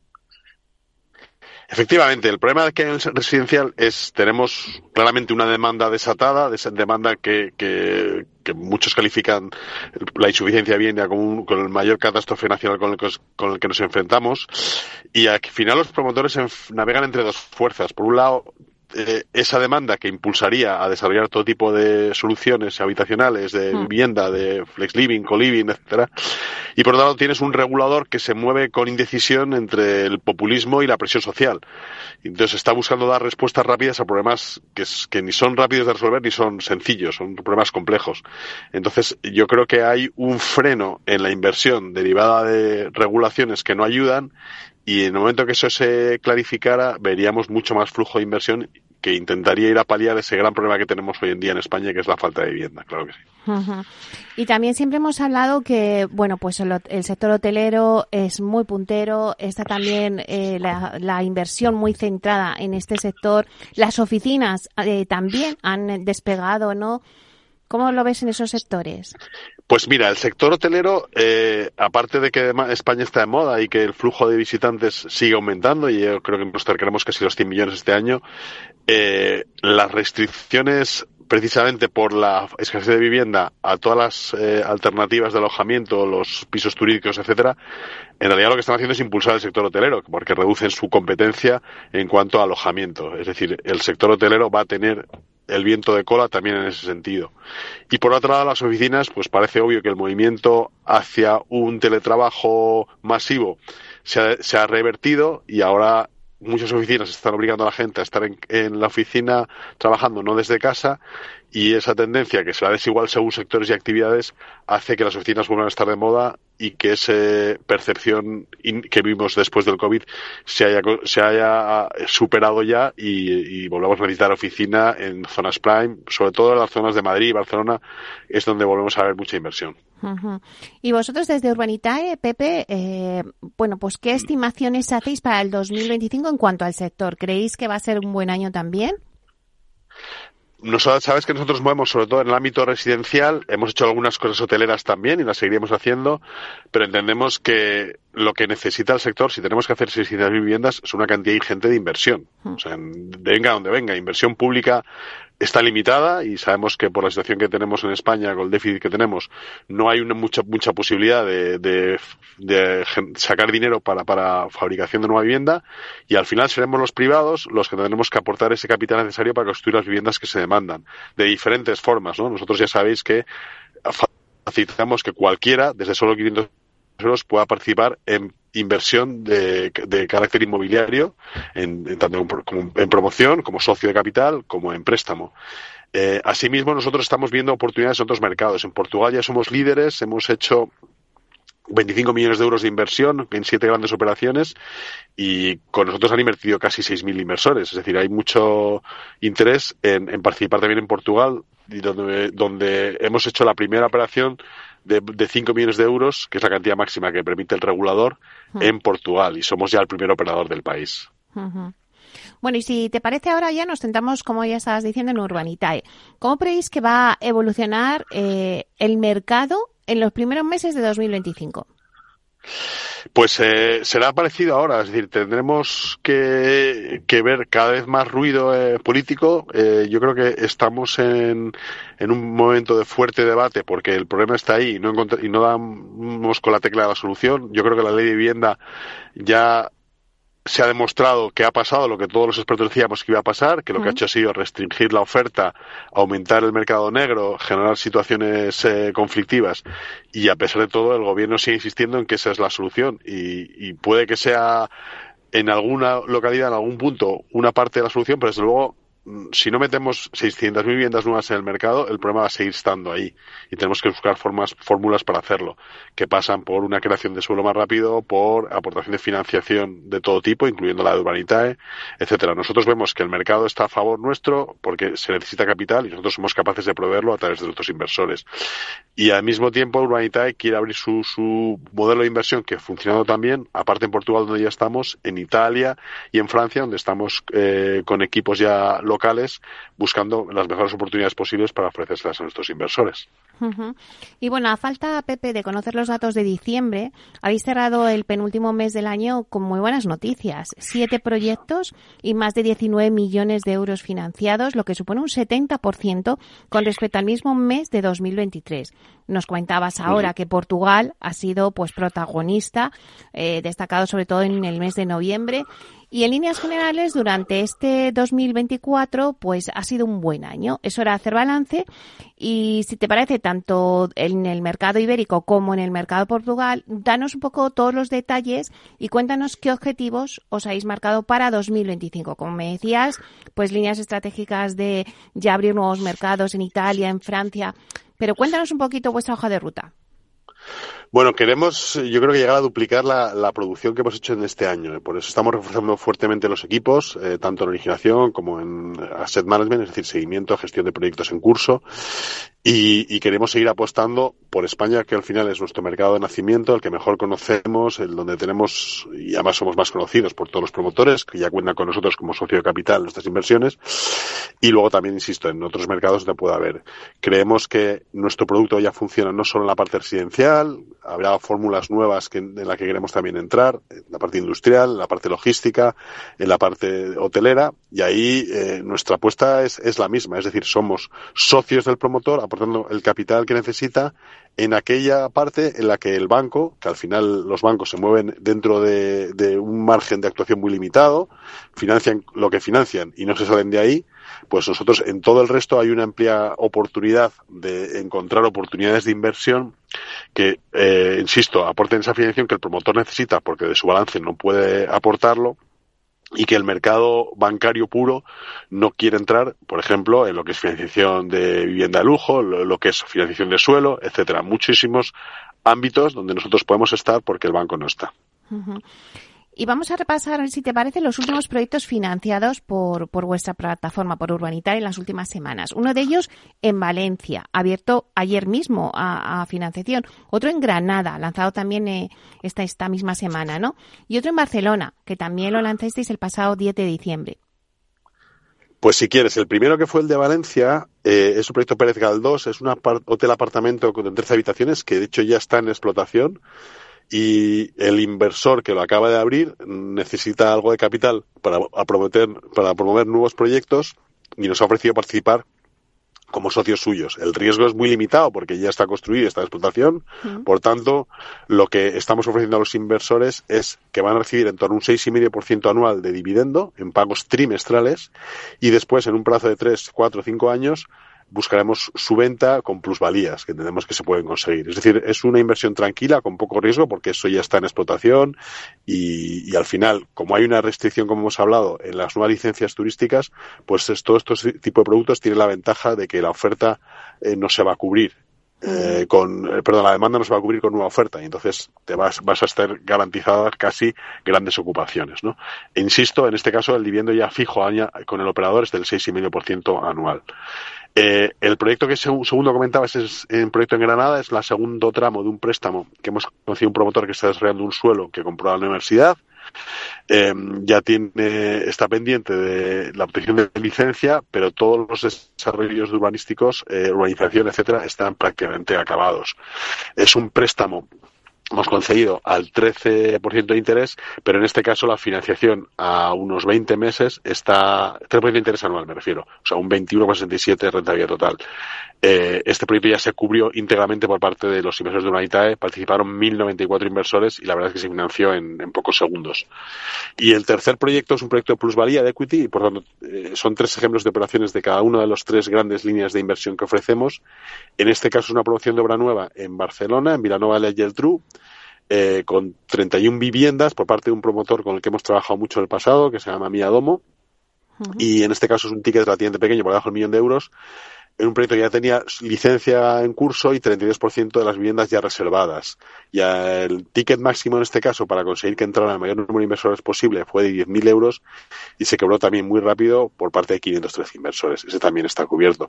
Efectivamente, el problema que hay en el residencial es tenemos claramente una demanda desatada, demanda que, que, que muchos califican la insuficiencia de vivienda como un, con el mayor catástrofe nacional con el, que, con el que nos enfrentamos, y al final los promotores navegan entre dos fuerzas. Por un lado, eh, esa demanda que impulsaría a desarrollar todo tipo de soluciones habitacionales, de mm. vivienda, de flex living, co-living, etcétera. Y por otro lado tienes un regulador que se mueve con indecisión entre el populismo y la presión social. Entonces está buscando dar respuestas rápidas a problemas que, es, que ni son rápidos de resolver ni son sencillos, son problemas complejos. Entonces yo creo que hay un freno en la inversión derivada de regulaciones que no ayudan, y en el momento que eso se clarificara veríamos mucho más flujo de inversión que intentaría ir a paliar ese gran problema que tenemos hoy en día en España, que es la falta de vivienda, claro que sí. Uh-huh. Y también siempre hemos hablado que, bueno, pues el, el sector hotelero es muy puntero, está también eh, la, la inversión muy centrada en este sector. Las oficinas eh, también han despegado, ¿no? ¿Cómo lo ves en esos sectores? Pues mira, el sector hotelero, eh, aparte de que España está de moda y que el flujo de visitantes sigue aumentando, y yo creo que nos acercaremos casi los cien millones este año, eh, las restricciones precisamente por la escasez de vivienda a todas las eh, alternativas de alojamiento, los pisos turísticos, etcétera, en realidad lo que están haciendo es impulsar el sector hotelero, porque reducen su competencia en cuanto a alojamiento. Es decir, el sector hotelero va a tener el viento de cola también en ese sentido. Y por otro lado, las oficinas, pues parece obvio que el movimiento hacia un teletrabajo masivo se ha, se ha revertido, y ahora muchas oficinas están obligando a la gente a estar en, en la oficina trabajando, no desde casa, y esa tendencia, que será desigual según sectores y actividades, hace que las oficinas vuelvan a estar de moda y que esa percepción que vimos después del COVID se haya, se haya superado ya y, y volvamos a necesitar oficina en zonas prime, sobre todo en las zonas de Madrid y Barcelona, es donde volvemos a ver mucha inversión. Uh-huh. Y vosotros desde Urbanitae, Pepe, eh, bueno, pues ¿qué estimaciones hacéis para el dos mil veinticinco en cuanto al sector? ¿Creéis que va a ser un buen año también? Nosotros, sabes que nosotros movemos sobre todo en el ámbito residencial, hemos hecho algunas cosas hoteleras también y las seguiremos haciendo, pero entendemos que lo que necesita el sector, si tenemos que hacer seiscientas mil viviendas, es una cantidad ingente de inversión. O sea, venga donde venga, inversión pública está limitada y sabemos que por la situación que tenemos en España, con el déficit que tenemos, no hay una mucha mucha posibilidad de, de, de sacar dinero para, para fabricación de nueva vivienda, y al final seremos los privados los que tendremos que aportar ese capital necesario para construir las viviendas que se demandan, de diferentes formas, ¿no? Nosotros ya sabéis que facilitamos que cualquiera, desde solo quinientos euros, pueda participar en inversión de, de carácter inmobiliario, en, en tanto en, como en promoción, como socio de capital, como en préstamo. Eh, asimismo, nosotros estamos viendo oportunidades en otros mercados. En Portugal ya somos líderes, hemos hecho veinticinco millones de euros de inversión en siete grandes operaciones y con nosotros han invertido casi seis mil inversores. Es decir, hay mucho interés en, en participar también en Portugal, y donde, donde hemos hecho la primera operación de, de cinco millones de euros, que es la cantidad máxima que permite el regulador, uh-huh. en Portugal, y somos ya el primer operador del país. Uh-huh. Bueno, y si te parece, ahora ya nos centramos, como ya estabas diciendo, en Urbanitae. ¿Cómo creéis que va a evolucionar eh, el mercado en los primeros meses de dos mil veinticinco? Pues eh, será parecido ahora, es decir, tendremos que, que ver cada vez más ruido eh, político. Eh, yo creo que estamos en, en un momento de fuerte debate porque el problema está ahí y no, encontr- y no damos con la tecla de la solución. Yo creo que la ley de vivienda ya se ha demostrado que ha pasado lo que todos los expertos decíamos que iba a pasar, que lo que uh-huh. ha hecho ha sido restringir la oferta, aumentar el mercado negro, generar situaciones eh, conflictivas, y a pesar de todo el gobierno sigue insistiendo en que esa es la solución, y, y puede que sea en alguna localidad, en algún punto, una parte de la solución, pero desde luego si no metemos seiscientas mil viviendas nuevas en el mercado, el problema va a seguir estando ahí y tenemos que buscar formas, fórmulas para hacerlo, que pasan por una creación de suelo más rápido, por aportación de financiación de todo tipo, incluyendo la de Urbanitae, etcétera. Nosotros vemos que el mercado está a favor nuestro porque se necesita capital y nosotros somos capaces de proveerlo a través de nuestros inversores. Y al mismo tiempo Urbanitae quiere abrir su, su modelo de inversión, que ha funcionado también, aparte en Portugal, donde ya estamos, en Italia y en Francia, donde estamos eh, con equipos ya locales buscando las mejores oportunidades posibles para ofrecérselas a nuestros inversores. Uh-huh. Y bueno, a falta, Pepe, de conocer los datos de diciembre, habéis cerrado el penúltimo mes del año con muy buenas noticias. Siete proyectos y más de diecinueve millones de euros financiados, lo que supone un setenta por ciento con respecto al mismo mes de dos mil veintitrés. Nos comentabas ahora uh-huh. que Portugal ha sido pues protagonista, eh, destacado sobre todo en el mes de noviembre. Y en líneas generales, durante este dos mil veinticuatro, pues ha sido un buen año. Es hora de hacer balance. Y si te parece, tanto en el mercado ibérico como en el mercado Portugal, danos un poco todos los detalles y cuéntanos qué objetivos os habéis marcado para dos mil veinticinco. Como me decías, pues líneas estratégicas de ya abrir nuevos mercados en Italia, en Francia. Pero cuéntanos un poquito vuestra hoja de ruta. Bueno, queremos, yo creo que llegar a duplicar la, la producción que hemos hecho en este año. Por eso estamos reforzando fuertemente los equipos, eh, tanto en originación como en asset management, es decir, seguimiento, gestión de proyectos en curso. Y, y queremos seguir apostando por España, que al final es nuestro mercado de nacimiento, el que mejor conocemos, el donde tenemos, y además somos más conocidos por todos los promotores, que ya cuentan con nosotros como socio de capital en nuestras inversiones. Y luego también, insisto, en otros mercados donde pueda haber. Creemos que nuestro producto ya funciona no solo en la parte residencial, habrá fórmulas nuevas que, en la que queremos también entrar, en la parte industrial, en la parte logística, en la parte hotelera, y ahí eh, nuestra apuesta es, es la misma, es decir, somos socios del promotor, aportando el capital que necesita en aquella parte en la que el banco, que al final los bancos se mueven dentro de, de un margen de actuación muy limitado, financian lo que financian y no se salen de ahí, pues nosotros en todo el resto hay una amplia oportunidad de encontrar oportunidades de inversión que, eh, insisto, aporten esa financiación que el promotor necesita porque de su balance no puede aportarlo, y que el mercado bancario puro no quiere entrar, por ejemplo, en lo que es financiación de vivienda de lujo, lo, lo que es financiación de suelo, etcétera. Muchísimos ámbitos donde nosotros podemos estar porque el banco no está. Uh-huh. Y vamos a repasar, si te parece, los últimos proyectos financiados por, por vuestra plataforma, por Urbanitae, en las últimas semanas. Uno de ellos en Valencia, abierto ayer mismo a, a financiación. Otro en Granada, lanzado también eh, esta, esta misma semana, ¿no? Y otro en Barcelona, que también lo lanzasteis el pasado diez de diciembre. Pues si quieres, el primero que fue el de Valencia eh, es un proyecto Pérez Galdós, es un apart- hotel apartamento con trece habitaciones que de hecho ya está en explotación. Y el inversor que lo acaba de abrir necesita algo de capital para promover, para promover nuevos proyectos y nos ha ofrecido participar como socios suyos. El riesgo es muy limitado porque ya está construido y está en explotación. Uh-huh. Por tanto, lo que estamos ofreciendo a los inversores es que van a recibir en torno a un seis coma cinco por ciento anual de dividendo en pagos trimestrales y después, en un plazo de tres, cuatro, cinco años, buscaremos su venta con plusvalías, que entendemos que se pueden conseguir. Es decir, es una inversión tranquila, con poco riesgo, porque eso ya está en explotación y, y al final, como hay una restricción, como hemos hablado, en las nuevas licencias turísticas, pues es, todo este tipo de productos tiene la ventaja de que la oferta eh, no se va a cubrir. Eh, con, eh, perdón, la demanda no se va a cubrir con nueva oferta y entonces te vas, vas a estar garantizadas casi grandes ocupaciones, ¿no? E insisto, en este caso el dividendo ya fijo año, con el operador es del seis coma cinco por ciento anual. Eh, el proyecto que seg- segundo comentaba es, es un proyecto en Granada, es el segundo tramo de un préstamo que hemos conocido un promotor que está desarrollando un suelo que compró a la universidad. Eh, ya tiene, está pendiente de la obtención de licencia, pero todos los desarrollos urbanísticos, eh, urbanización, etcétera, están prácticamente acabados. Es un préstamo, hemos concedido al trece por ciento de interés, pero en este caso la financiación a unos veinte meses está, tres por ciento de interés anual me refiero, o sea, un veintiuno coma sesenta y siete de rentabilidad total. Eh, este proyecto ya se cubrió íntegramente por parte de los inversores de Urbanitae, participaron mil noventa y cuatro inversores y la verdad es que se financió en, en pocos segundos. Y el tercer proyecto es un proyecto de plusvalía de equity y por tanto eh, son tres ejemplos de operaciones de cada una de las tres grandes líneas de inversión que ofrecemos. En este caso es una promoción de obra nueva en Barcelona, en Vilanova de la Geltrú, eh, con treinta y una viviendas por parte de un promotor con el que hemos trabajado mucho en el pasado, que se llama Mia Domo. Uh-huh. Y en este caso es un ticket relativamente pequeño, por debajo del millón de euros, en un proyecto que ya tenía licencia en curso y treinta y dos por ciento de las viviendas ya reservadas. Ya el ticket máximo en este caso para conseguir que entrara el mayor número de inversores posible fue de diez mil euros y se quebró también muy rápido por parte de quinientos trece inversores. Ese también está cubierto.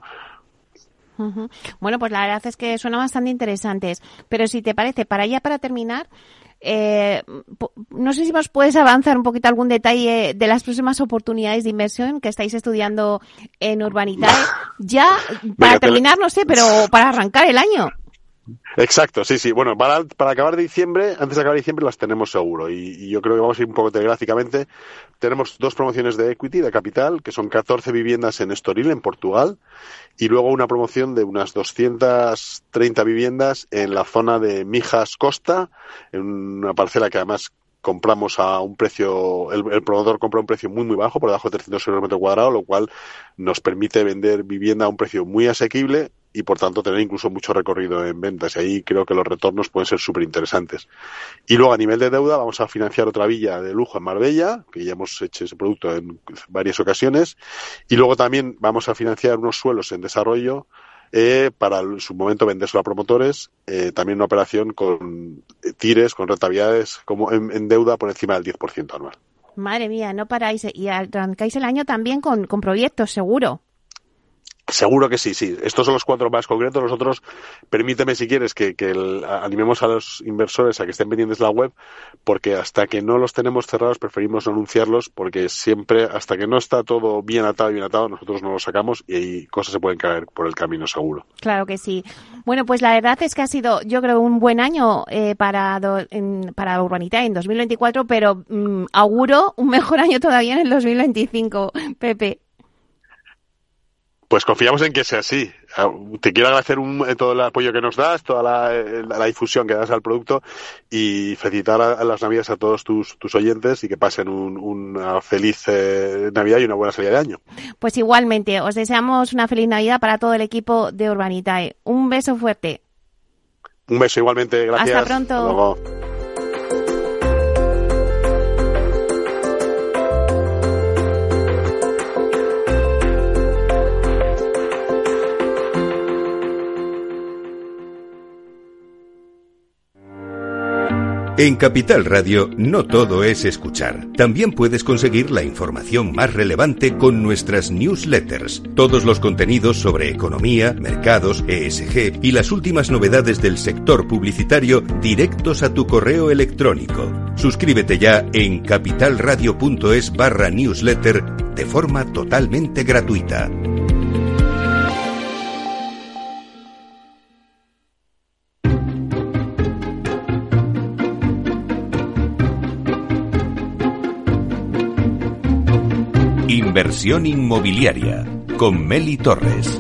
Uh-huh. Bueno, pues la verdad es que suena bastante interesantes. Pero si te parece, para ya para terminar, eh, no sé si nos puedes avanzar un poquito algún detalle de las próximas oportunidades de inversión que estáis estudiando en Urbanitae. Ya, para Venga, terminar, no sé, pero para arrancar el año. Exacto, sí, sí. Bueno, para, para acabar diciembre, antes de acabar diciembre las tenemos seguro y, y yo creo que vamos a ir un poco telegráficamente. Tenemos dos promociones de equity, de capital, que son catorce viviendas en Estoril, en Portugal, y luego una promoción de unas doscientas treinta viviendas en la zona de Mijas Costa, en una parcela que además compramos a un precio, el, el promotor compra a un precio muy muy bajo, por debajo de trescientos euros el metro cuadrado, lo cual nos permite vender vivienda a un precio muy asequible y por tanto tener incluso mucho recorrido en ventas y ahí creo que los retornos pueden ser súper interesantes. Y luego a nivel de deuda vamos a financiar otra villa de lujo en Marbella, que ya hemos hecho ese producto en varias ocasiones, y luego también vamos a financiar unos suelos en desarrollo eh, para en su momento vendérselo a promotores, eh, también una operación con tires, con rentabilidades como en, en deuda por encima del diez por ciento anual. Madre mía, no paráis y arrancáis el año también con, con proyectos, seguro. Seguro que sí, sí. Estos son los cuatro más concretos. Los otros, permíteme si quieres que, que el, animemos a los inversores a que estén pendientes de la web, porque hasta que no los tenemos cerrados preferimos no anunciarlos, porque siempre, hasta que no está todo bien atado y bien atado, nosotros no los sacamos y ahí cosas se pueden caer por el camino seguro. Claro que sí. Bueno, pues la verdad es que ha sido, yo creo, un buen año eh, para, do, en, para Urbanitae en dos mil veinticuatro, pero mmm, auguro un mejor año todavía en el dos mil veinticinco, Pepe. Pues confiamos en que sea así. Te quiero agradecer un, todo el apoyo que nos das, toda la, la difusión que das al producto y felicitar a, a las Navidades a todos tus, tus oyentes y que pasen un, una feliz eh, Navidad y una buena salida de año. Pues igualmente, os deseamos una feliz Navidad para todo el equipo de Urbanitae. Un beso fuerte. Un beso igualmente, gracias. Hasta pronto. Hasta luego. En Capital Radio no todo es escuchar. También puedes conseguir la información más relevante con nuestras newsletters. Todos los contenidos sobre economía, mercados, E S G y las últimas novedades del sector publicitario directos a tu correo electrónico. Suscríbete ya en capitalradio.es barra newsletter de forma totalmente gratuita. Inversión inmobiliaria con Meli Torres.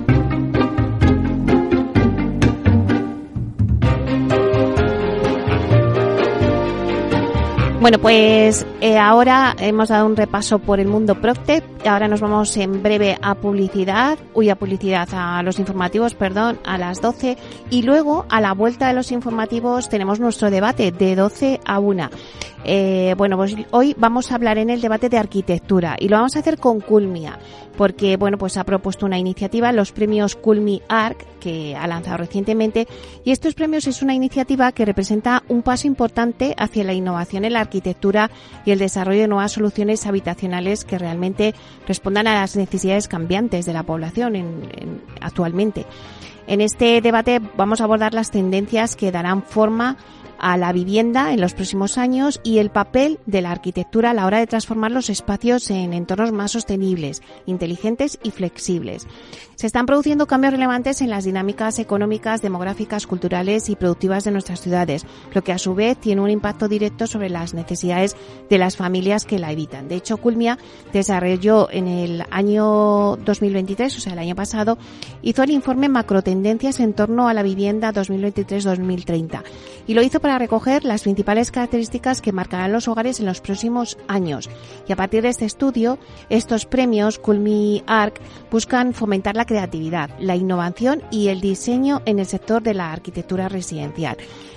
Bueno, pues eh, ahora hemos dado un repaso por el mundo Procter. Ahora nos vamos en breve a publicidad, uy, a publicidad, a los informativos, perdón, a las doce. Y luego, a la vuelta de los informativos, tenemos nuestro debate de doce a una. Eh, bueno, pues hoy vamos a hablar en el debate de arquitectura y lo vamos a hacer con Culmia, porque bueno, pues ha propuesto una iniciativa, los premios Culmi Arc, que ha lanzado recientemente, y estos premios es una iniciativa que representa un paso importante hacia la innovación en la arquitectura y el desarrollo de nuevas soluciones habitacionales que realmente respondan a las necesidades cambiantes de la población en, en, actualmente. En este debate vamos a abordar las tendencias que darán forma a la vivienda en los próximos años y el papel de la arquitectura a la hora de transformar los espacios en entornos más sostenibles, inteligentes y flexibles. Se están produciendo cambios relevantes en las dinámicas económicas, demográficas, culturales y productivas de nuestras ciudades, lo que a su vez tiene un impacto directo sobre las necesidades de las familias que la habitan. De hecho, Culmia desarrolló en el año dos mil veintitrés, o sea, el año pasado, hizo el informe Macrotendencias en torno a la vivienda dos mil veintitrés dos mil treinta y lo hizo para recoger las principales características que marcarán los hogares en los próximos años. Y a partir de este estudio, estos premios Culmi Arc buscan fomentar la creatividad, la innovación y el diseño en el sector de la arquitectura residencial.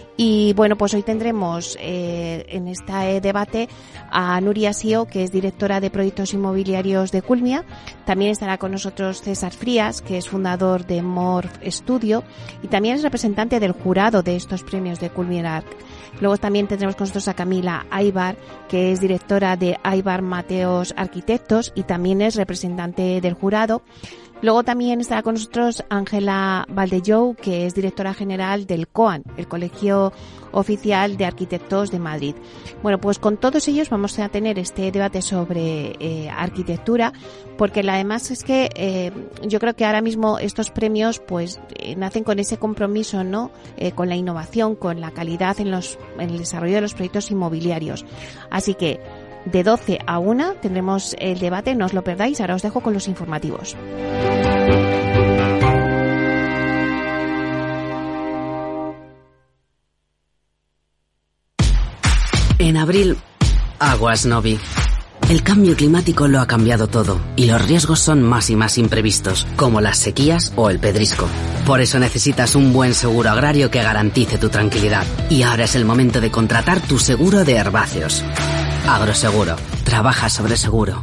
Y bueno, pues hoy tendremos eh, en este debate a Nuria Sio, que es directora de proyectos inmobiliarios de Culmia. También estará con nosotros César Frías, que es fundador de Morph Studio y también es representante del jurado de estos premios de Culmia Arc. Luego también tendremos con nosotros a Camila Aybar, que es directora de Aybar Mateos Arquitectos y también es representante del jurado. Luego también estará con nosotros Ángela Valdellou, que es directora general del COAN, el Colegio Oficial de Arquitectos de Madrid. Bueno, pues con todos ellos vamos a tener este debate sobre eh, arquitectura, porque además es que eh, yo creo que ahora mismo estos premios pues eh, nacen con ese compromiso, ¿no? Eh, con la innovación, con la calidad en los en el desarrollo de los proyectos inmobiliarios. Así que de doce a una tendremos el debate, no os lo perdáis. Ahora os dejo con los informativos. En abril, aguas Novi. El cambio climático lo ha cambiado todo y los riesgos son más y más imprevistos, como las sequías o el pedrisco. Por eso necesitas un buen seguro agrario que garantice tu tranquilidad. Y ahora es el momento de contratar tu seguro de herbáceos. Agroseguro. Trabaja sobre seguro.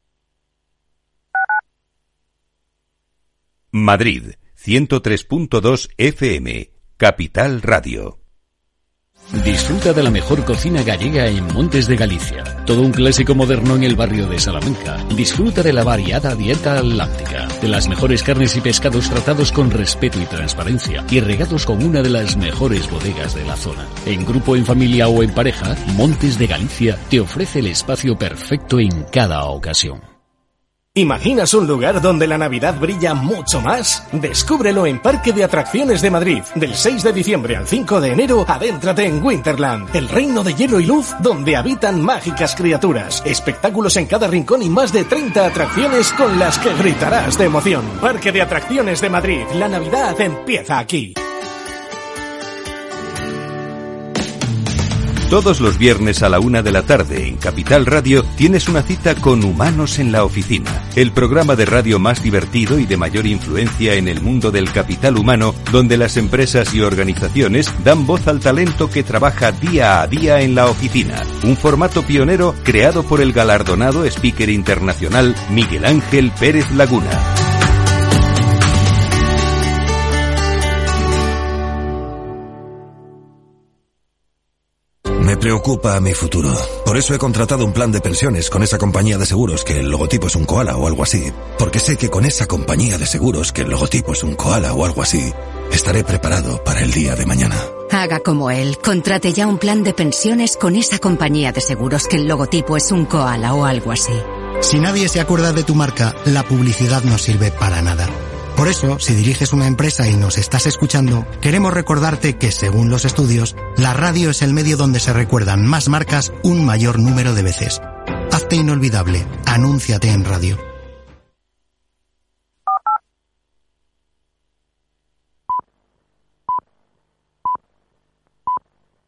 Madrid, ciento tres punto dos F M, Capital Radio. Disfruta de la mejor cocina gallega en Montes de Galicia. Todo un clásico moderno en el barrio de Salamanca. Disfruta de la variada dieta atlántica, de las mejores carnes y pescados tratados con respeto y transparencia y regados con una de las mejores bodegas de la zona. En grupo, en familia o en pareja, Montes de Galicia te ofrece el espacio perfecto en cada ocasión. ¿Imaginas un lugar donde la Navidad brilla mucho más? Descúbrelo en Parque de Atracciones de Madrid. Del seis de diciembre al cinco de enero, adéntrate en Winterland, el reino de hielo y luz donde habitan mágicas criaturas. Espectáculos en cada rincón y más de treinta atracciones con las que gritarás de emoción. Parque de Atracciones de Madrid. La Navidad empieza aquí. Todos los viernes a la una de la tarde en Capital Radio tienes una cita con Humanos en la Oficina, el programa de radio más divertido y de mayor influencia en el mundo del capital humano, donde las empresas y organizaciones dan voz al talento que trabaja día a día en la oficina. Un formato pionero creado por el galardonado speaker internacional Miguel Ángel Pérez Laguna. Me preocupa mi futuro. Por eso he contratado un plan de pensiones con esa compañía de seguros que el logotipo es un koala o algo así. Porque sé que con esa compañía de seguros que el logotipo es un koala o algo así, estaré preparado para el día de mañana. Haga como él. Contrate ya un plan de pensiones con esa compañía de seguros que el logotipo es un koala o algo así. Si nadie se acuerda de tu marca, la publicidad no sirve para nada. Por eso, si diriges una empresa y nos estás escuchando, queremos recordarte que, según los estudios, la radio es el medio donde se recuerdan más marcas un mayor número de veces. Hazte inolvidable. Anúnciate en radio.